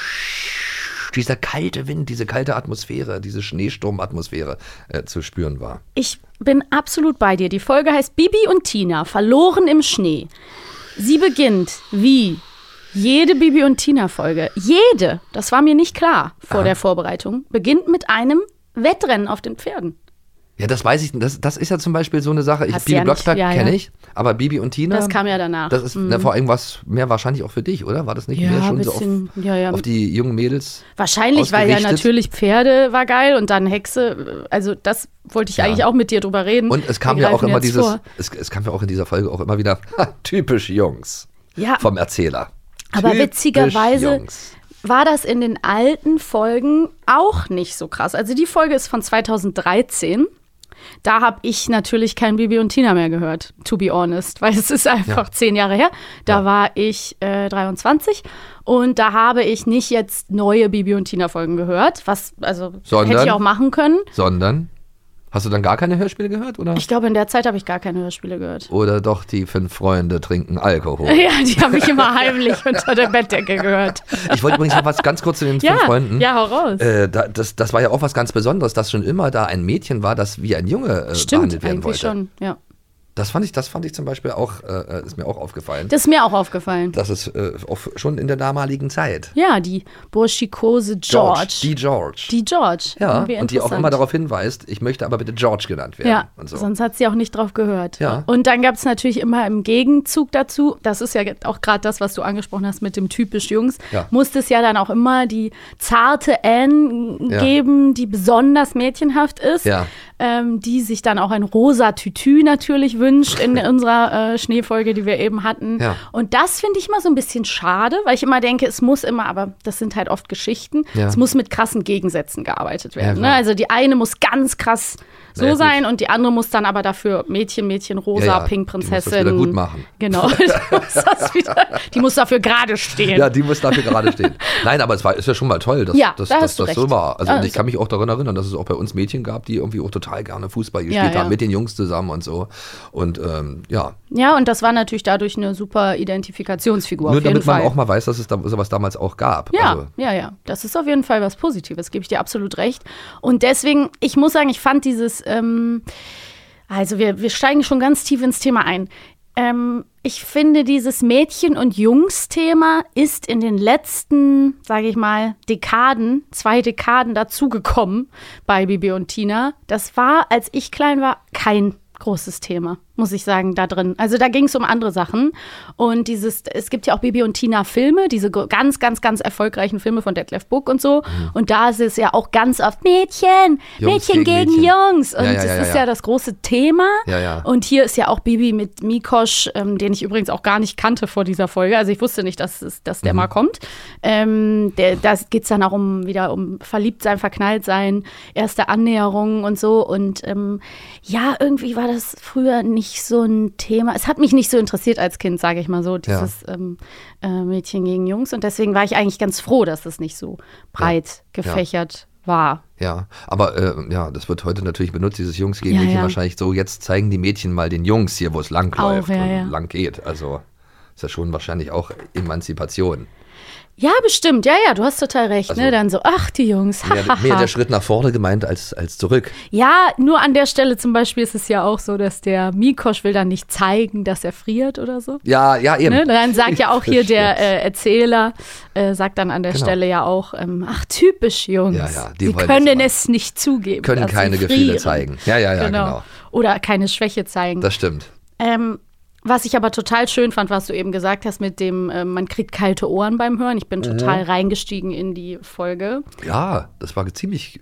Dieser kalte Wind, diese kalte Atmosphäre, diese Schneesturmatmosphäre zu spüren war. Ich bin absolut bei dir. Die Folge heißt Bibi und Tina, verloren im Schnee. Sie beginnt wie jede Bibi und Tina-Folge. Jede, das war mir nicht klar vor der Vorbereitung, beginnt mit einem Wettrennen auf den Pferden. Ja, das weiß ich. Das ist ja zum Beispiel so eine Sache. Bibi Blocksberg kenne ich, aber Bibi und Tina. Das kam ja danach. Das ist vor allem was mehr wahrscheinlich auch für dich, oder? War das nicht mehr schon bisschen, so auf die jungen Mädels? Wahrscheinlich, weil ja natürlich Pferde war geil und dann Hexe. Also das wollte ich eigentlich auch mit dir drüber reden. Und es kam ja auch immer es kam ja auch in dieser Folge auch immer wieder typisch Jungs vom Erzähler. Aber witzigerweise war das in den alten Folgen auch nicht so krass. Also die Folge ist von 2013. Da habe ich natürlich kein Bibi und Tina mehr gehört, to be honest, weil es ist einfach 10 Jahre her. Da war ich 23 und da habe ich nicht jetzt neue Bibi und Tina Folgen gehört, hätte ich auch machen können. Sondern? Hast du dann gar keine Hörspiele gehört, oder? Ich glaube, in der Zeit habe ich gar keine Hörspiele gehört. Oder doch die 5 Freunde trinken Alkohol. Ja, die habe ich immer heimlich unter der Bettdecke gehört. Ich wollte übrigens noch was ganz kurz zu den 5 Freunden. Ja, hau raus. Das war ja auch was ganz Besonderes, dass schon immer da ein Mädchen war, das wie ein Junge behandelt werden wollte. Stimmt, eigentlich schon, ja. Das fand ich zum Beispiel auch, ist mir auch aufgefallen. Das ist mir auch aufgefallen. Das ist auch schon in der damaligen Zeit. Ja, die burschikose George. Die George. Ja, und die auch immer darauf hinweist, ich möchte aber bitte George genannt werden. Ja, und so. Sonst hat sie auch nicht drauf gehört. Ja. Und dann gab es natürlich immer im Gegenzug dazu, das ist ja auch gerade das, was du angesprochen hast mit dem typisch Jungs, musste es ja dann auch immer die zarte Anne geben, die besonders mädchenhaft ist, die sich dann auch ein rosa Tütü natürlich wünscht in unserer Schneefolge, die wir eben hatten. Ja. Und das finde ich immer so ein bisschen schade, weil ich immer denke, es muss immer, aber das sind halt oft Geschichten, es muss mit krassen Gegensätzen gearbeitet werden. Ne? Also die eine muss ganz krass so sein und die andere muss dann aber dafür Mädchen, rosa, Pink, Prinzessin. Die muss das wieder gut machen. Genau. Die muss dafür gerade stehen. Ja, die muss dafür gerade stehen. Nein, aber ist ja schon mal toll, dass das so war. Also ich kann mich auch daran erinnern, dass es auch bei uns Mädchen gab, die irgendwie auch total gerne Fußball gespielt haben, mit den Jungs zusammen und so. Und Ja, und das war natürlich dadurch eine super Identifikationsfigur. Nur damit man auch mal weiß, dass es da sowas damals auch gab. Ja, ja. Das ist auf jeden Fall was Positives, gebe ich dir absolut recht. Und deswegen, ich muss sagen, ich fand dieses, also wir steigen schon ganz tief ins Thema ein. Ich finde, dieses Mädchen- und Jungs-Thema ist in den letzten, sage ich mal, 2 Dekaden dazugekommen bei Bibi und Tina. Das war, als ich klein war, kein großes Thema. muss ich sagen, da drin. Also da ging es um andere Sachen. Und es gibt ja auch Bibi und Tina Filme, diese ganz, ganz, ganz erfolgreichen Filme von Detlef Buck und so. Und da ist es ja auch ganz oft Mädchen gegen Jungs. Und das ist ja das große Thema. Ja. Und hier ist ja auch Bibi mit Mikosch, den ich übrigens auch gar nicht kannte vor dieser Folge. Also ich wusste nicht, dass der mal kommt. Da geht es dann auch wieder um Verliebtsein, Verknalltsein, erste Annäherungen und so. Und irgendwie war das früher nicht so ein Thema. Es hat mich nicht so interessiert als Kind, sage ich mal so, dieses Mädchen gegen Jungs. Und deswegen war ich eigentlich ganz froh, dass es nicht so breit gefächert war. Ja, aber das wird heute natürlich benutzt, dieses Jungs gegen Mädchen wahrscheinlich so, jetzt zeigen die Mädchen mal den Jungs hier, wo es lang läuft und lang geht. Also ist ja schon wahrscheinlich auch Emanzipation. Ja, bestimmt. Ja, du hast total recht. Also, ne? Dann so, ach, die Jungs. Mehr der Schritt nach vorne gemeint als zurück. Ja, nur an der Stelle zum Beispiel ist es ja auch so, dass der Mikosch will dann nicht zeigen, dass er friert oder so. Ja, eben. Ne? Dann sagt ja auch hier der Erzähler, sagt dann an der Stelle ja auch, ach, typisch Jungs. Ja, die können es nicht zugeben. Können keine Gefühle zeigen. Ja, genau. Oder keine Schwäche zeigen. Das stimmt. Was ich aber total schön fand, was du eben gesagt hast mit dem, man kriegt kalte Ohren beim Hören. Ich bin total reingestiegen in die Folge. Ja, das war ziemlich...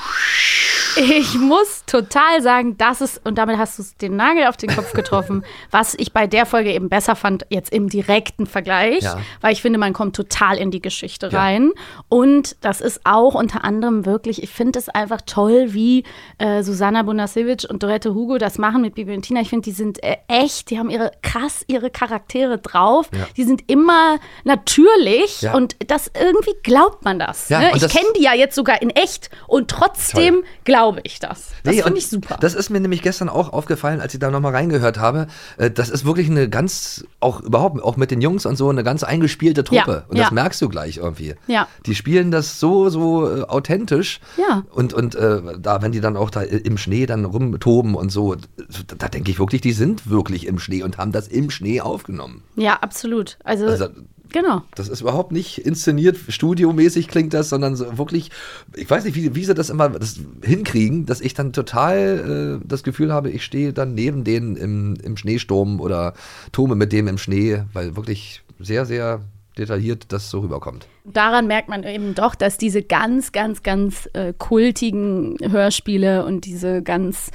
Ich muss total sagen, und damit hast du den Nagel auf den Kopf getroffen, was ich bei der Folge eben besser fand, jetzt im direkten Vergleich, weil ich finde, man kommt total in die Geschichte rein. Und das ist auch unter anderem wirklich, ich finde es einfach toll, wie Susanna Bonasiewicz und Dorette Hugo das machen mit Bibi und Tina. Ich finde, die sind echt, die haben ihre Charaktere drauf. Ja. Die sind immer natürlich und das irgendwie glaubt man das. Ja, ne? Ich kenne die ja jetzt sogar in echt und trotzdem glaube ich das. Das finde ich super. Das ist mir nämlich gestern auch aufgefallen, als ich da nochmal reingehört habe. Das ist wirklich eine ganz, auch mit den Jungs und so, eine ganz eingespielte Truppe. Ja, und das merkst du gleich irgendwie. Ja. Die spielen das so authentisch. Ja. Und da, wenn die dann auch da im Schnee dann rumtoben und so, da denke ich wirklich, die sind wirklich im Schnee und haben das im Schnee aufgenommen. Ja, absolut. Also genau. Das ist überhaupt nicht inszeniert, studiomäßig klingt das, sondern so wirklich, ich weiß nicht, wie sie das immer hinkriegen, dass ich dann total das Gefühl habe, ich stehe dann neben denen im Schneesturm oder turme mit dem im Schnee, weil wirklich sehr, sehr detailliert das so rüberkommt. Daran merkt man eben doch, dass diese ganz, ganz, ganz kultigen Hörspiele und diese ganz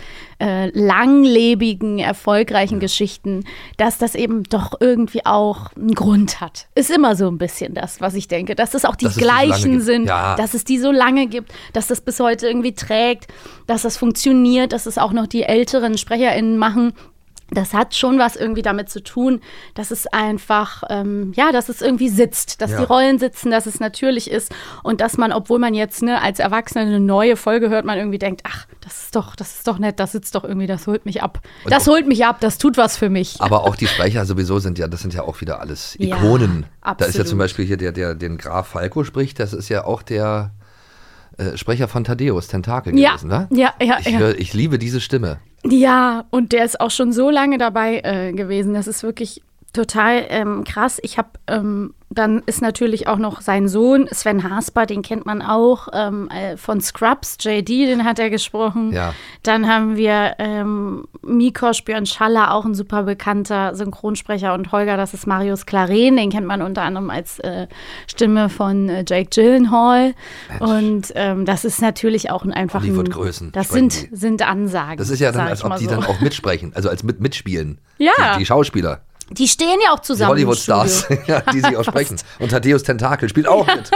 langlebigen, erfolgreichen Geschichten, dass das eben doch irgendwie auch einen Grund hat. Ist immer so ein bisschen das, was ich denke, dass es auch die gleichen sind, dass es die so lange gibt, dass das bis heute irgendwie trägt, dass das funktioniert, dass es auch noch die älteren SprecherInnen machen. Das hat schon was irgendwie damit zu tun, dass es einfach, dass es irgendwie sitzt, dass die Rollen sitzen, dass es natürlich ist und dass man, obwohl man jetzt als Erwachsener eine neue Folge hört, man irgendwie denkt, ach, das ist doch nett, das sitzt doch irgendwie, das holt mich ab. Das tut was für mich. Aber auch die Sprecher sowieso sind ja auch wieder alles Ikonen. Ja, da ist ja zum Beispiel hier der den Graf Falco spricht, das ist ja auch der Sprecher von Thaddeus Tentakel gewesen, ne? Ja. Ich liebe diese Stimme. Ja, und der ist auch schon so lange dabei gewesen. Das ist wirklich total krass. Ich habe, dann ist natürlich auch noch sein Sohn, Sven Hasper, den kennt man auch von Scrubs, JD, den hat er gesprochen. Ja. Dann haben wir Mikosch, Björn Schaller, auch ein super bekannter Synchronsprecher. Und Holger, das ist Marius Claren, den kennt man unter anderem als Stimme von Jake Gyllenhaal. Mensch. Und das ist natürlich auch einfach Hollywood-Größen. Das sind Ansagen. Das ist ja dann, als ob die dann auch mitsprechen, also als mitspielen. Ja. Die Schauspieler. Die stehen ja auch zusammen. Die Hollywood-Stars, die sich auch sprechen. Und Thaddeus Tentakel spielt auch mit.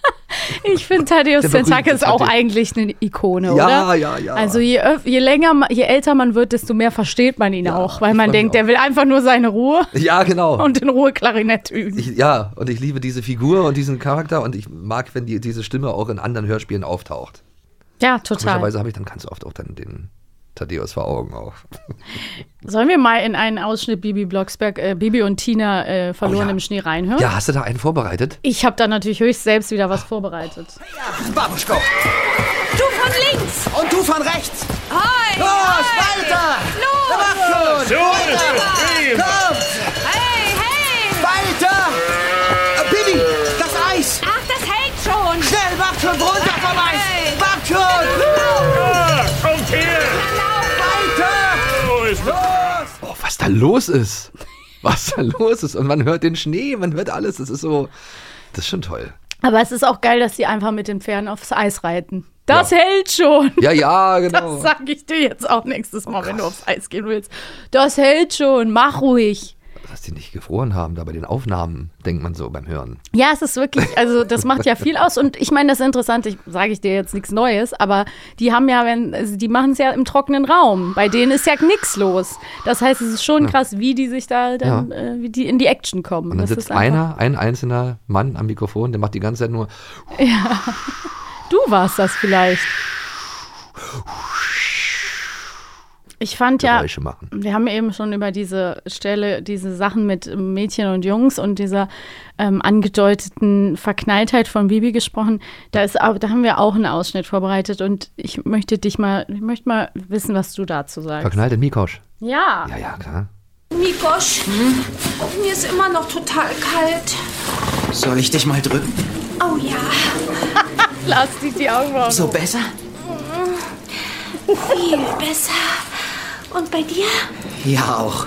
Ich finde, Thaddeus Tentakel ist auch eigentlich eine Ikone, oder? Ja. Also je älter man wird, desto mehr versteht man ihn auch. Weil man denkt, der will einfach nur seine Ruhe. Ja, genau. Und in Ruhe Klarinette üben. Und ich liebe diese Figur und diesen Charakter. Und ich mag, wenn diese Stimme auch in anderen Hörspielen auftaucht. Ja, total. Komischerweise habe ich dann ganz oft auch dann den Thaddeus vor Augen auch. Sollen wir mal in einen Ausschnitt Bibi und Tina verloren im Schnee reinhören? Ja, hast du da einen vorbereitet? Ich habe da natürlich höchst selbst wieder was vorbereitet. Ja, Babuschko. Du von links. Und du von rechts. Hi. Los, weiter. Los. Mach schon. Komm. Hey. Weiter. Bibi, das Eis. Ach, das hält schon. Schnell, mach schon runter vom Eis. Mach schon. Kommt her. Weiter. So ist los. Oh, da los ist. Und man hört den Schnee, man hört alles. Das ist schon toll. Aber es ist auch geil, dass sie einfach mit den Pferden aufs Eis reiten. Das hält schon. Ja, genau. Das sage ich dir jetzt auch nächstes Mal, wenn du aufs Eis gehen willst. Das hält schon, mach ruhig. Dass die nicht gefroren haben, da bei den Aufnahmen, denkt man so beim Hören. Ja, es ist wirklich, also das macht ja viel aus. Und ich meine, das ist interessant, sage ich dir jetzt nichts Neues, aber die haben ja, die machen es ja im trockenen Raum. Bei denen ist ja nichts los. Das heißt, es ist schon krass, wie die sich da dann, wie die in die Action kommen. Und dann sitzt ein einzelner Mann am Mikrofon, der macht die ganze Zeit nur. Ja, du warst das vielleicht. Ich fand Geräusche machen. Wir haben eben schon über diese Sachen mit Mädchen und Jungs und dieser angedeuteten Verknalltheit von Bibi gesprochen. Da haben wir auch einen Ausschnitt vorbereitet und ich möchte mal wissen, was du dazu sagst. Verknallt in Mikosch? Ja. Ja, klar. Mikosch, mir ist immer noch total kalt. Soll ich dich mal drücken? Oh ja. Lass dich die Augen auf. So besser? Viel besser. Und bei dir? Ja, auch.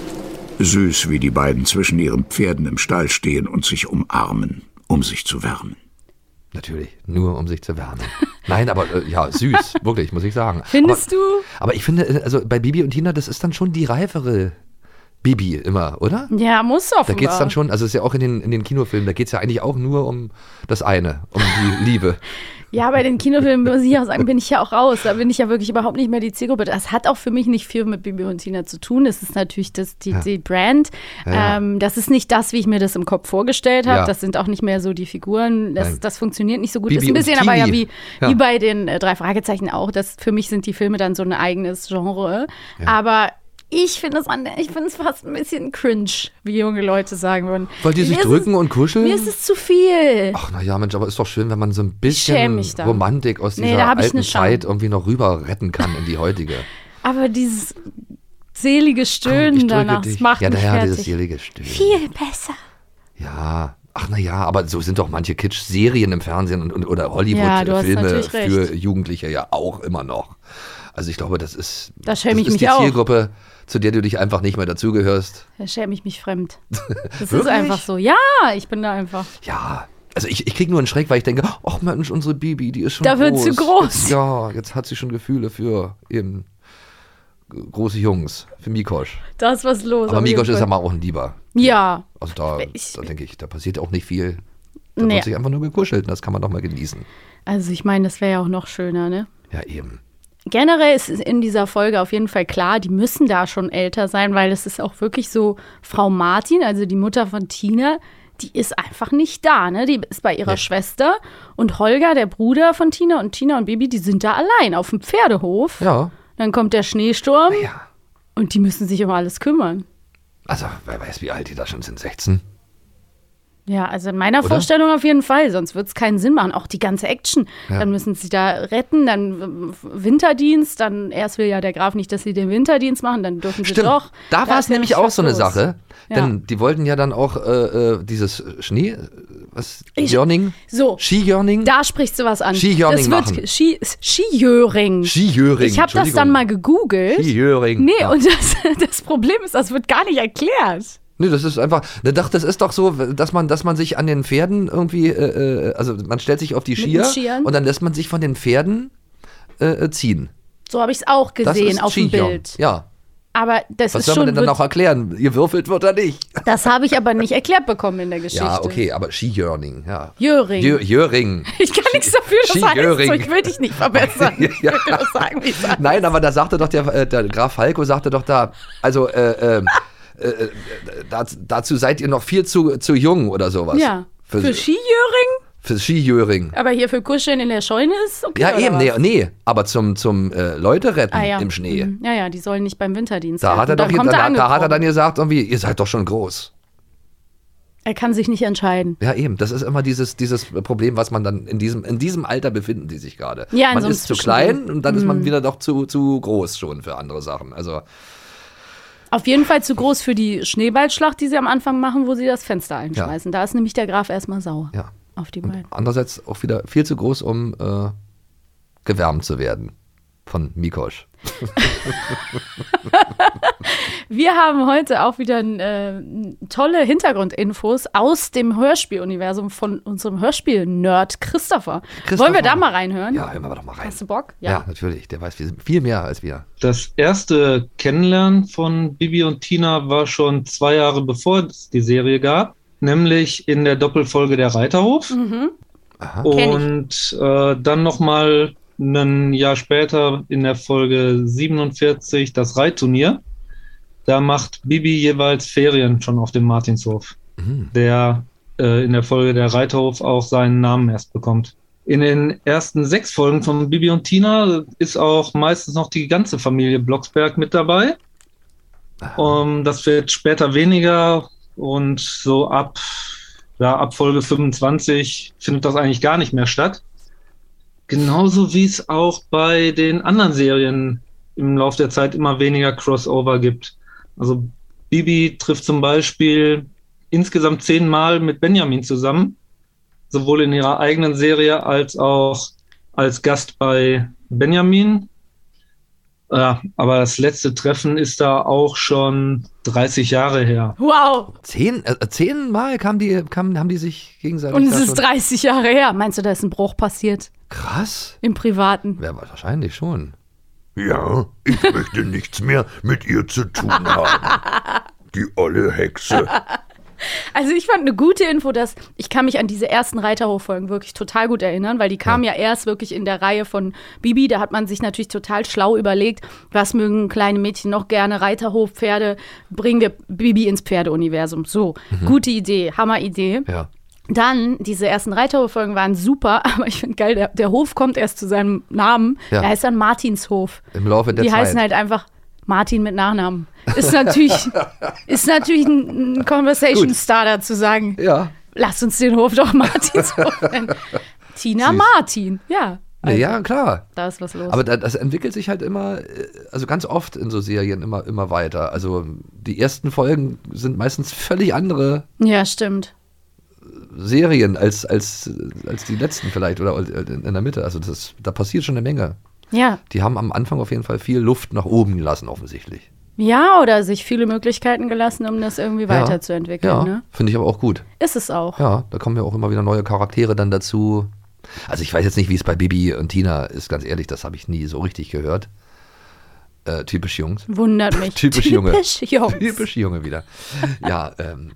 Süß, wie die beiden zwischen ihren Pferden im Stall stehen und sich umarmen, um sich zu wärmen. Natürlich, nur um sich zu wärmen. Nein, aber süß, wirklich, muss ich sagen. Findest du? Aber ich finde, also bei Bibi und Tina, das ist dann schon die reifere Bibi immer, oder? Ja, muss offenbar. Da geht es dann schon, also ist ja auch in den Kinofilmen, da geht es ja eigentlich auch nur um das eine, um die Liebe. Ja, bei den Kinofilmen, muss ich auch sagen, bin ich ja auch raus. Da bin ich ja wirklich überhaupt nicht mehr die Zielgruppe. Das hat auch für mich nicht viel mit Bibi und Tina zu tun. Das ist natürlich die Brand. Ja. Das ist nicht das, wie ich mir das im Kopf vorgestellt habe. Ja. Das sind auch nicht mehr so die Figuren. Das funktioniert nicht so gut. Bibi ist ein bisschen aber ja wie ja. bei den 3 Fragezeichen auch. Für mich sind die Filme dann so ein eigenes Genre. Ja. Aber ich finde es fast ein bisschen cringe, wie junge Leute sagen würden. Weil die sich drücken und kuscheln? Mir ist es zu viel. Ach naja, Mensch, aber ist doch schön, wenn man so ein bisschen Romantik aus dieser alten Zeit irgendwie noch rüber retten kann in die heutige. Aber dieses selige Stöhnen danach, das macht mich fertig. Dieses selige Stöhnen. Viel besser. Ja, ach naja, aber so sind doch manche Kitsch-Serien im Fernsehen oder Hollywood-Filme für Jugendliche ja auch immer noch. Also ich glaube, das ist die Zielgruppe, zu der du dich einfach nicht mehr dazugehörst. Da schäme ich mich fremd. Das ist einfach so. Ja, ich bin da einfach. Ja, also ich kriege nur einen Schreck, weil ich denke, ach Mensch, unsere Bibi, die ist schon groß. Da wird sie groß. Jetzt hat sie schon Gefühle für eben große Jungs, für Mikosch. Da ist was los. Aber Mikosch ist ja mal auch ein Lieber. Ja. Also da denke ich, da passiert auch nicht viel. Da wird sich einfach nur gekuschelt und das kann man doch mal genießen. Also ich meine, das wäre ja auch noch schöner, ne? Ja, eben. Generell ist in dieser Folge auf jeden Fall klar, die müssen da schon älter sein, weil es ist auch wirklich so, Frau Martin, also die Mutter von Tina, die ist einfach nicht da, ne? Die ist bei ihrer Schwester und Holger, der Bruder von Tina und Bibi, die sind da allein auf dem Pferdehof. Ja. Dann kommt der Schneesturm und die müssen sich um alles kümmern. Also, wer weiß, wie alt die da schon sind, 16? Ja, also in meiner Vorstellung auf jeden Fall, sonst wird es keinen Sinn machen. Auch die ganze Action. Ja. Dann müssen sie da retten, dann Winterdienst, dann erst will ja der Graf nicht, dass sie den Winterdienst machen, dann dürfen sie doch. Da war es nämlich auch so eine Sache, denn die wollten ja dann auch dieses Skijörning? So, Skijörning? Da sprichst du was an. Skijörning machen. Skijöring. Ich habe das dann mal gegoogelt. Skijörring. Nee, und das Problem ist, das wird gar nicht erklärt. Nee, das ist einfach, das ist doch so, dass man sich an den Pferden irgendwie, also man stellt sich auf die Skier und dann lässt man sich von den Pferden ziehen. So habe ich es auch gesehen auf dem Bild. Ja. Aber das Was ist soll schon. Man denn dann noch erklären? Gewürfelt wird er nicht. Das habe ich aber nicht erklärt bekommen in der Geschichte. Ja, okay, aber Skijörning, ja. Jöring. Ich kann nichts dafür, das heißt so, ich will dich nicht verbessern. Ich will nur sagen, wie es heißt. Nein, aber da sagte doch der Graf Falco, sagte doch da, also dazu seid ihr noch viel zu jung oder sowas. Ja. Für Skijöring? Für Skijöring. Aber hier für Kuscheln in der Scheune ist okay. Ja, eben, nee, aber zum Leute retten im Schnee. Ja, die sollen nicht beim Winterdienst. Da hat er dann gesagt, irgendwie, ihr seid doch schon groß. Er kann sich nicht entscheiden. Ja, eben. Das ist immer dieses Problem, was man dann in diesem Alter befinden die sich gerade. Ja, man ist zu klein und dann ist man wieder doch zu groß schon für andere Sachen. Also auf jeden Fall zu groß für die Schneeballschlacht, die sie am Anfang machen, wo sie das Fenster einschmeißen. Ja. Da ist nämlich der Graf erstmal sauer. Ja. Auf die beiden. Andererseits auch wieder viel zu groß, um gewärmt zu werden. von Mikosch. Wir haben heute auch wieder tolle Hintergrundinfos aus dem Hörspieluniversum von unserem Hörspiel-Nerd Christopher. Wollen wir da mal reinhören? Ja, hören wir doch mal rein. Hast du Bock? Ja, natürlich. Der weiß viel mehr als wir. Das erste Kennenlernen von Bibi und Tina war schon 2 Jahre bevor es die Serie gab, nämlich in der Doppelfolge Der Reiterhof. Mhm. Aha. Und dann nochmal ein Jahr später in der Folge 47 das Reitturnier. Da macht Bibi jeweils Ferien schon auf dem Martinshof, der in der Folge Der Reiterhof auch seinen Namen erst bekommt. In den ersten 6 Folgen von Bibi und Tina ist auch meistens noch die ganze Familie Blocksberg mit dabei. Das wird später weniger und so ab Folge 25 findet das eigentlich gar nicht mehr statt. Genauso wie es auch bei den anderen Serien im Laufe der Zeit immer weniger Crossover gibt. Also Bibi trifft zum Beispiel insgesamt 10 Mal mit Benjamin zusammen, sowohl in ihrer eigenen Serie als auch als Gast bei Benjamin. Ja, aber das letzte Treffen ist da auch schon 30 Jahre her. Wow! 10 Mal haben die sich gegenseitig... Und es ist 30 Jahre her. Meinst du, da ist ein Bruch passiert? Krass. Im Privaten. Ja, wahrscheinlich schon. Ja, ich möchte nichts mehr mit ihr zu tun haben. Die olle Hexe. Also ich fand eine gute Info, dass ich kann mich an diese ersten Reiterhof-Folgen wirklich total gut erinnern, weil die kamen ja erst wirklich in der Reihe von Bibi. Da hat man sich natürlich total schlau überlegt, was mögen kleine Mädchen noch gerne, Reiterhof-Pferde, bringen wir Bibi ins Pferdeuniversum. So, gute Idee, Hammer-Idee. Ja. Dann, diese ersten Reiterhof-Folgen waren super, aber ich finde geil, der Hof kommt erst zu seinem Namen. Ja. Der heißt dann Martinshof. Im Laufe der Die Zeit. heißen halt einfach Martin mit Nachnamen. Ist natürlich ein Conversation-Starter zu sagen, lass uns den Hof doch Martinshof nennen. Tina Süß. Martin, ja. Also, ja, klar. Da ist was los. Aber das entwickelt sich halt immer, also ganz oft in so Serien immer weiter. Also die ersten Folgen sind meistens völlig andere. Ja, stimmt. Serien als die letzten vielleicht oder in der Mitte. Also da passiert schon eine Menge. Ja. Die haben am Anfang auf jeden Fall viel Luft nach oben gelassen, offensichtlich. Ja, oder sich viele Möglichkeiten gelassen, um das irgendwie weiterzuentwickeln. Ja, ne? Finde ich aber auch gut. Ist es auch. Ja, da kommen ja auch immer wieder neue Charaktere dann dazu. Also ich weiß jetzt nicht, wie es bei Bibi und Tina ist, ganz ehrlich, das habe ich nie so richtig gehört. Typisch Jungs. Wundert mich. Typisch Junge. Jungs. Typisch Junge wieder. Ja,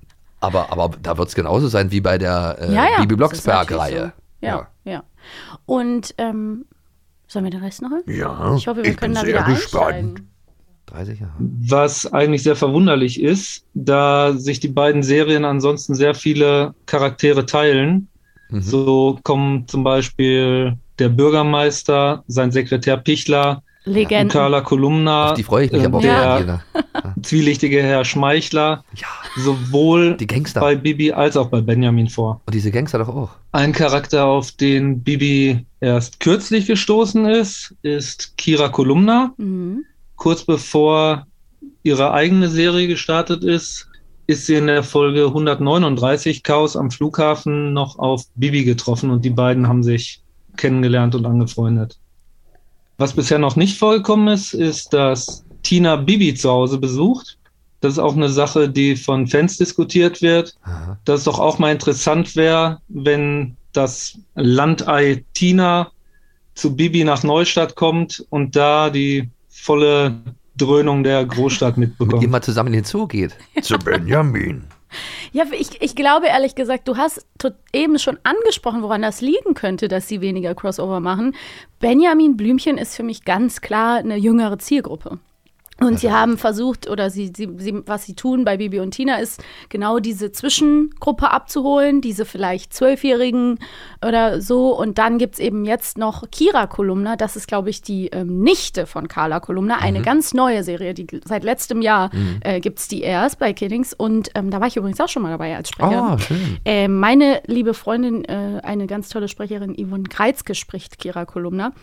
aber da wird es genauso sein wie bei der Bibi Blocksberg-Reihe. So. Ja. Und sollen wir den Rest noch hören? Ja, ich hoffe, wir können da wieder einsteigen. 30 Jahre. Was eigentlich sehr verwunderlich ist, da sich die beiden Serien ansonsten sehr viele Charaktere teilen. So kommen zum Beispiel der Bürgermeister, sein Sekretär Pichler, Legenden. Carla Kolumna, die freue ich mich aber auch der zwielichtige Herr Schmeichler, sowohl bei Bibi als auch bei Benjamin vor. Und diese Gangster doch auch. Ein Charakter, auf den Bibi erst kürzlich gestoßen ist Kira Kolumna. Kurz bevor ihre eigene Serie gestartet ist sie in der Folge 139 Chaos am Flughafen noch auf Bibi getroffen und die beiden haben sich kennengelernt und angefreundet. Was bisher noch nicht vorgekommen ist, dass Tina Bibi zu Hause besucht. Das ist auch eine Sache, die von Fans diskutiert wird. Aha. Dass es doch auch mal interessant wäre, wenn das Landei Tina zu Bibi nach Neustadt kommt und da die volle Dröhnung der Großstadt mitbekommt. Mit ihr mal zusammen in den Zoo geht. Zu Benjamin. Ja, ich glaube ehrlich gesagt, du hast eben schon angesprochen, woran das liegen könnte, dass sie weniger Crossover machen. Benjamin Blümchen ist für mich ganz klar eine jüngere Zielgruppe. Und sie haben versucht, oder was sie tun bei Bibi und Tina, ist genau diese Zwischengruppe abzuholen, diese vielleicht 12-Jährigen oder so. Und dann gibt es eben jetzt noch Kira Kolumna, das ist, glaube ich, die Nichte von Carla Kolumna, eine ganz neue Serie, die seit letztem Jahr gibt es die erst bei Kiddings. Und da war ich übrigens auch schon mal dabei als Sprecherin. Oh, schön. Meine liebe Freundin, eine ganz tolle Sprecherin, Yvonne Kreizke, spricht Kira Kolumna.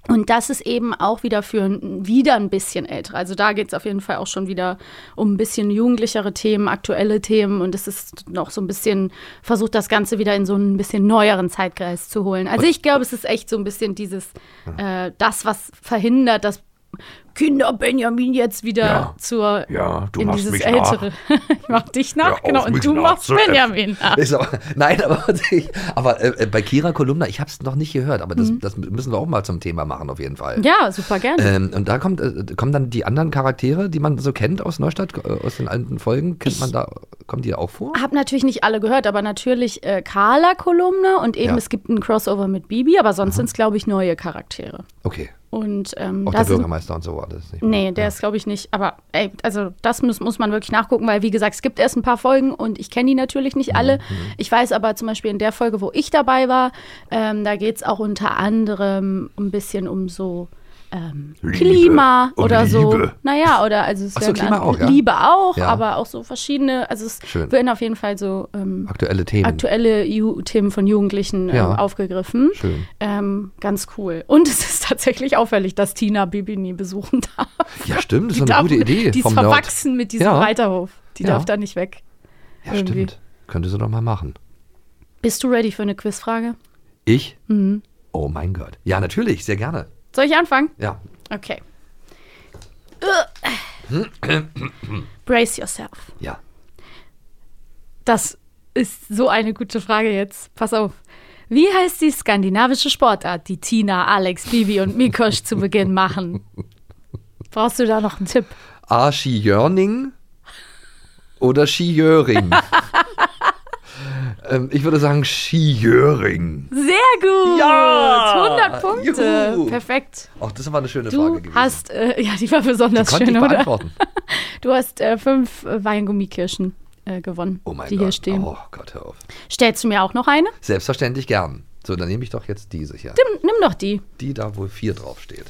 Und das ist eben auch wieder wieder ein bisschen älter. Also da geht es auf jeden Fall auch schon wieder um ein bisschen jugendlichere Themen, aktuelle Themen. Und es ist noch so ein bisschen, versucht das Ganze wieder in so einen bisschen neueren Zeitgeist zu holen. Also ich glaube, es ist echt so ein bisschen dieses, das, was verhindert, dass Kinder Benjamin jetzt wieder du in machst dieses mich Ältere. Ich mach dich nach, genau. Und du machst Benjamin nach. Nein, aber bei Kira Kolumna, ich habe es noch nicht gehört, aber das müssen wir auch mal zum Thema machen auf jeden Fall. Ja, super gerne. Und da kommen dann die anderen Charaktere, die man so kennt aus Neustadt, aus den alten Folgen, kommen die auch vor? Habe natürlich nicht alle gehört, aber natürlich Carla Kolumna und eben es gibt ein Crossover mit Bibi, aber sonst sind es, glaube ich, neue Charaktere. Okay. Und, auch der Bürgermeister und so war das nicht. Nee, der ist, glaube ich, nicht. Aber also das muss man wirklich nachgucken, weil, wie gesagt, es gibt erst ein paar Folgen und ich kenne die natürlich nicht alle. Ich weiß aber zum Beispiel in der Folge, wo ich dabei war, da geht es auch unter anderem ein bisschen um so Klima oder so. Liebe. Naja, oder also es werden Klima auch, ja? Liebe auch, Ja. aber auch so verschiedene, also es werden auf jeden Fall so aktuelle Themen. Themen von Jugendlichen aufgegriffen. Schön. Ganz cool. Und es ist tatsächlich auffällig, dass Tina Bibi nie besuchen darf. Ja, stimmt, das ist eine gute Idee. Die ist verwachsen mit diesem Reiterhof. Die darf da nicht weg. Ja, stimmt. Könnte sie doch mal machen. Bist du ready für eine Quizfrage? Ich? Oh mein Gott. Ja, natürlich, sehr gerne. Soll ich anfangen? Ja. Okay. Brace yourself. Ja. Das ist so eine gute Frage jetzt. Pass auf. Wie heißt die skandinavische Sportart, die Tina, Alex, Bibi und Mikosch zu Beginn machen? Brauchst du da noch einen Tipp? A. Skijörning oder Skijöring? Ich würde sagen Skijöring. Sehr gut. Ja. 100 Punkte. Juhu. Perfekt. Ach, das war eine schöne Frage gewesen. Du hast, die war besonders die konnte schön, ich oder? beantworten. Du hast 5 Weingummikirschen gewonnen, Oh mein die Gott. hier stehen. Oh Gott, hör auf. Stellst du mir auch noch eine? Selbstverständlich gern. So, dann nehme ich doch jetzt diese hier. Nimm doch die. Die da, wo 4 draufsteht.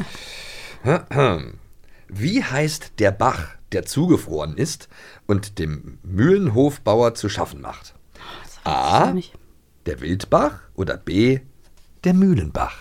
Wie heißt der Bach, der zugefroren ist und dem Mühlenhofbauer zu schaffen macht? A. Der Wildbach oder B. Der Mühlenbach?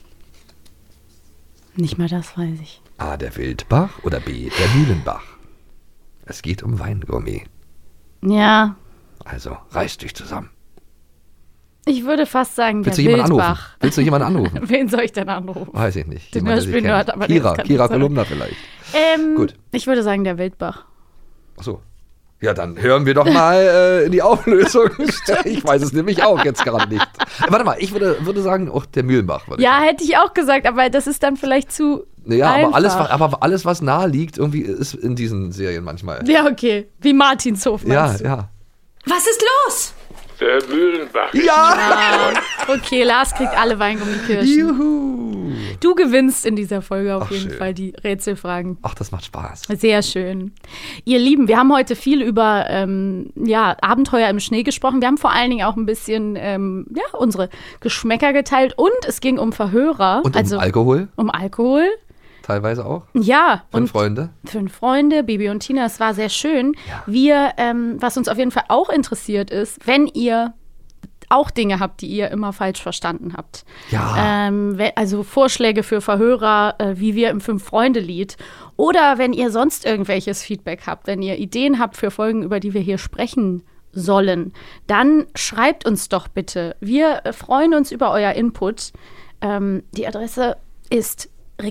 Nicht mal das weiß ich. A. Der Wildbach oder B. Der Mühlenbach? Es geht um Weingummi. Ja. Also, reiß dich zusammen. Ich würde fast sagen, Willst der du jemanden Wildbach. anrufen? Willst du jemanden anrufen? Wen soll ich denn anrufen? Weiß ich nicht. Den Jemand, der sich Hörspiel-Nerd, kennt. aber Kira Kolumna vielleicht. Gut. Ich würde sagen, der Wildbach. Ach so. Ja, dann hören wir doch mal in die Auflösung. Ich weiß es nämlich auch jetzt gerade nicht. Warte mal, ich würde sagen, der Mühlenbach. Ja, hätte ich auch gesagt, aber das ist dann vielleicht zu einfach. Aber alles, was nahe liegt, irgendwie ist in diesen Serien manchmal. Ja, okay. Wie Martinshof, meinst du? Ja. Was ist los? Der Mühlenbach. Ja! Okay, Lars kriegt alle Weingummikirschen. Juhu! Du gewinnst in dieser Folge auf Ach, jeden schön. Fall die Rätselfragen. Ach, das macht Spaß. Sehr schön. Ihr Lieben, wir haben heute viel über Abenteuer im Schnee gesprochen. Wir haben vor allen Dingen auch ein bisschen unsere Geschmäcker geteilt und es ging um Verhörer. Und um Alkohol? Um Alkohol. Teilweise auch? Ja. 5 Freunde? 5 Freunde, Bibi und Tina, es war sehr schön. Ja. Wir, was uns auf jeden Fall auch interessiert ist, wenn ihr auch Dinge habt, die ihr immer falsch verstanden habt. Ja. Also Vorschläge für Verhörer, wie wir im 5-Freunde-Lied. Oder wenn ihr sonst irgendwelches Feedback habt, wenn ihr Ideen habt für Folgen, über die wir hier sprechen sollen, dann schreibt uns doch bitte. Wir freuen uns über euer Input. Die Adresse ist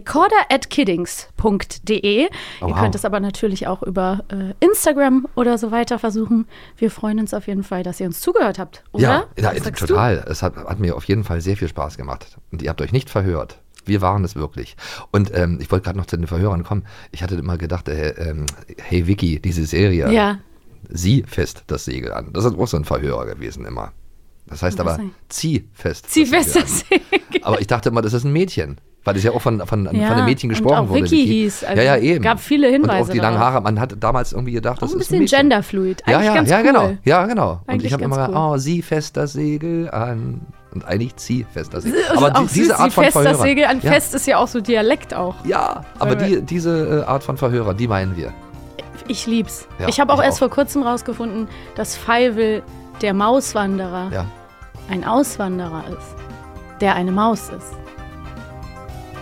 recorder@kiddings.de. Oh, ihr könnt es aber natürlich auch über Instagram oder so weiter versuchen. Wir freuen uns auf jeden Fall, dass ihr uns zugehört habt, oder? Ja, total. Es hat mir auf jeden Fall sehr viel Spaß gemacht. Und ihr habt euch nicht verhört. Wir waren es wirklich. Und ich wollte gerade noch zu den Verhörern kommen. Ich hatte immer gedacht, hey Vicky, diese Serie, ja. Sieh fest das Segel an. Das ist auch so ein Verhörer gewesen immer. Das heißt aber, zieh fest das Segel. Aber ich dachte immer, das ist ein Mädchen. Weil es ja auch von einem Mädchen gesprochen wurde. Und auch Vicky hieß. Also ja, eben. Gab viele Hinweise. Und auch die langen Haare. Man hat damals irgendwie gedacht, das ist ein Mädchen. Ein bisschen genderfluid. Eigentlich ganz cool. Genau. Und Eigentlich ich habe immer cool. sieh fest das Segel an. Und eigentlich zieh fest das Segel. Also Aber diese Art von fest Verhörern. Das Segel an fest ist ja auch so Dialekt auch. Ja, aber diese Art von Verhörern, die meinen wir. Ich lieb's. Ja, ich habe auch erst vor kurzem rausgefunden, dass Feivel, der Mauswanderer, ein Auswanderer ist, der eine Maus ist.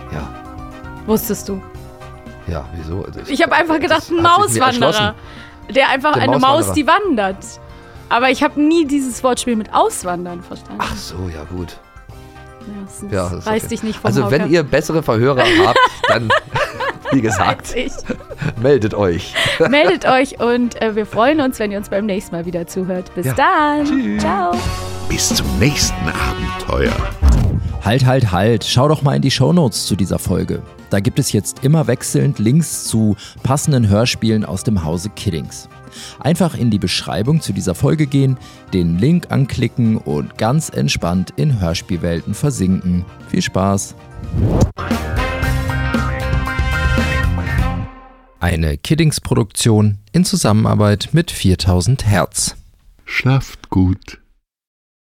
Wusstest du? Ja, wieso? Ich habe einfach gedacht, ein Mauswanderer. Der einfach eine Maus, die wandert. Aber ich habe nie dieses Wortspiel mit Auswandern verstanden. Ach so, ja gut. Ja, das reißt dich nicht vom Also Hocker. wenn ihr bessere Verhörer habt, dann, wie gesagt, meldet euch. Meldet euch und wir freuen uns, wenn ihr uns beim nächsten Mal wieder zuhört. Bis dann. Tschüss. Ciao. Bis zum nächsten Abenteuer. Halt. Schau doch mal in die Shownotes zu dieser Folge. Da gibt es jetzt immer wechselnd Links zu passenden Hörspielen aus dem Hause Kiddings. Einfach in die Beschreibung zu dieser Folge gehen, den Link anklicken und ganz entspannt in Hörspielwelten versinken. Viel Spaß! Eine Kiddings-Produktion in Zusammenarbeit mit 4000 Hertz. Schlaft gut.